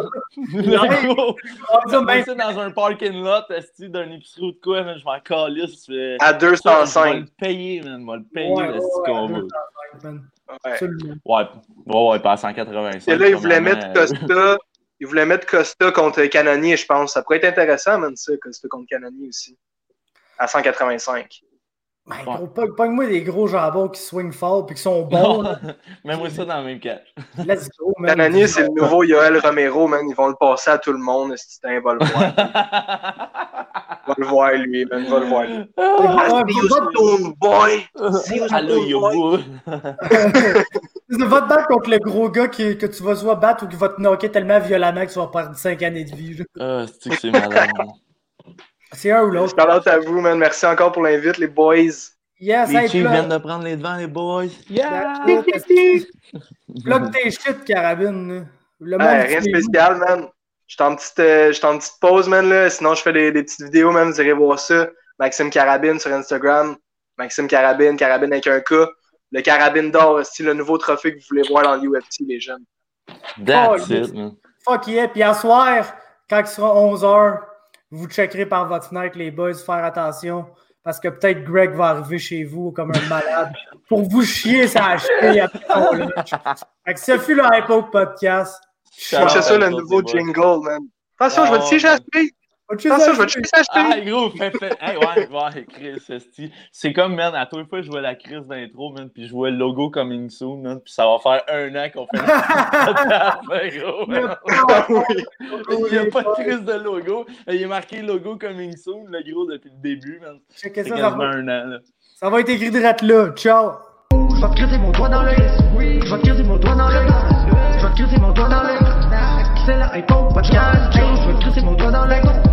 On va ça dans un parking lot d'un épicerie ou de quoi, man. Je m'en calisse. À deux cent cinq. Je vais le payer, man. Je vais le payer, ouais, le ouais, combat. Ouais. Ouais, ouais, ouais, pas à cent quatre-vingt-cinq. Et là, il voulait mettre Costa. Il voulait mettre Costa contre Cannonier, je pense. Ça pourrait être intéressant, man, ça, Costa contre Cannonier aussi. À cent quatre-vingt-cinq. Ben, gros, pogne-moi des gros jambons qui swing fort et qui sont bons. Mets-moi ça dans le même cas. Let's go, man. Cannonier, c'est le nouveau Yoel Romero, man. Ils vont le passer à tout le monde. Si tu va le voir. Va le voir, lui, man. Va le voir, lui. Ah, Stone boy! Allô, yo, c'est votre battre contre le gros gars qui, que tu vas soit battre ou qui va te knocker tellement violemment que tu vas perdre cinq années de vie. Ah, c'est que c'est malade. C'est un ou l'autre. Shout-out à vous, man. Merci encore pour l'invite, les boys. Yes, les hey, Chiefs viennent de prendre les devants, les boys. Yeah! Plug tes shit, carabine. Le monde hey, rien de spécial, man. Je suis en petite, euh, en petite pause, man. Là. Sinon, je fais des, des petites vidéos, man. Vous irez voir ça. Maxime Carabine sur Instagram. Maxime Carabine, Carabine avec un K. Le Carabine d'or, c'est le nouveau trophée que vous voulez voir dans l'U F C, les jeunes. That's oh, it, man. Fuck yeah. Puis à soir, quand il sera onze heures, vous checkerez par votre fenêtre, les boys, faire attention, parce que peut-être Greg va arriver chez vous comme un malade pour vous chier sa cheville après ton lunch. Fait que ça fut le Hype Podcast. Moi, c'est ça le nouveau jingle, man. Attention, je vais te chier sa cheville. Attention, je vais te chier sa cheville. Ah, gros, fais, fais. Hey, ouais, ouais, Chris, c'est C'est comme, man, à toute fois, je vois la crise d'intro, man, puis je vois le logo coming soon, man, puis ça va faire un an qu'on fait le gros, man. Il n'y a pas de crise de logo. Il est marqué logo coming soon, le gros, depuis le début, man. C'est quasiment un an, là. Ça va être écrit direct là. Ciao. Je vais te criser mon doigt dans l'œil. Je vais te criser mon doigt dans l'œil. Je vais te criser mon doigt dans l'œil. C'est la Hype Podcast. Je vais te criser mon doigt dans l'œil.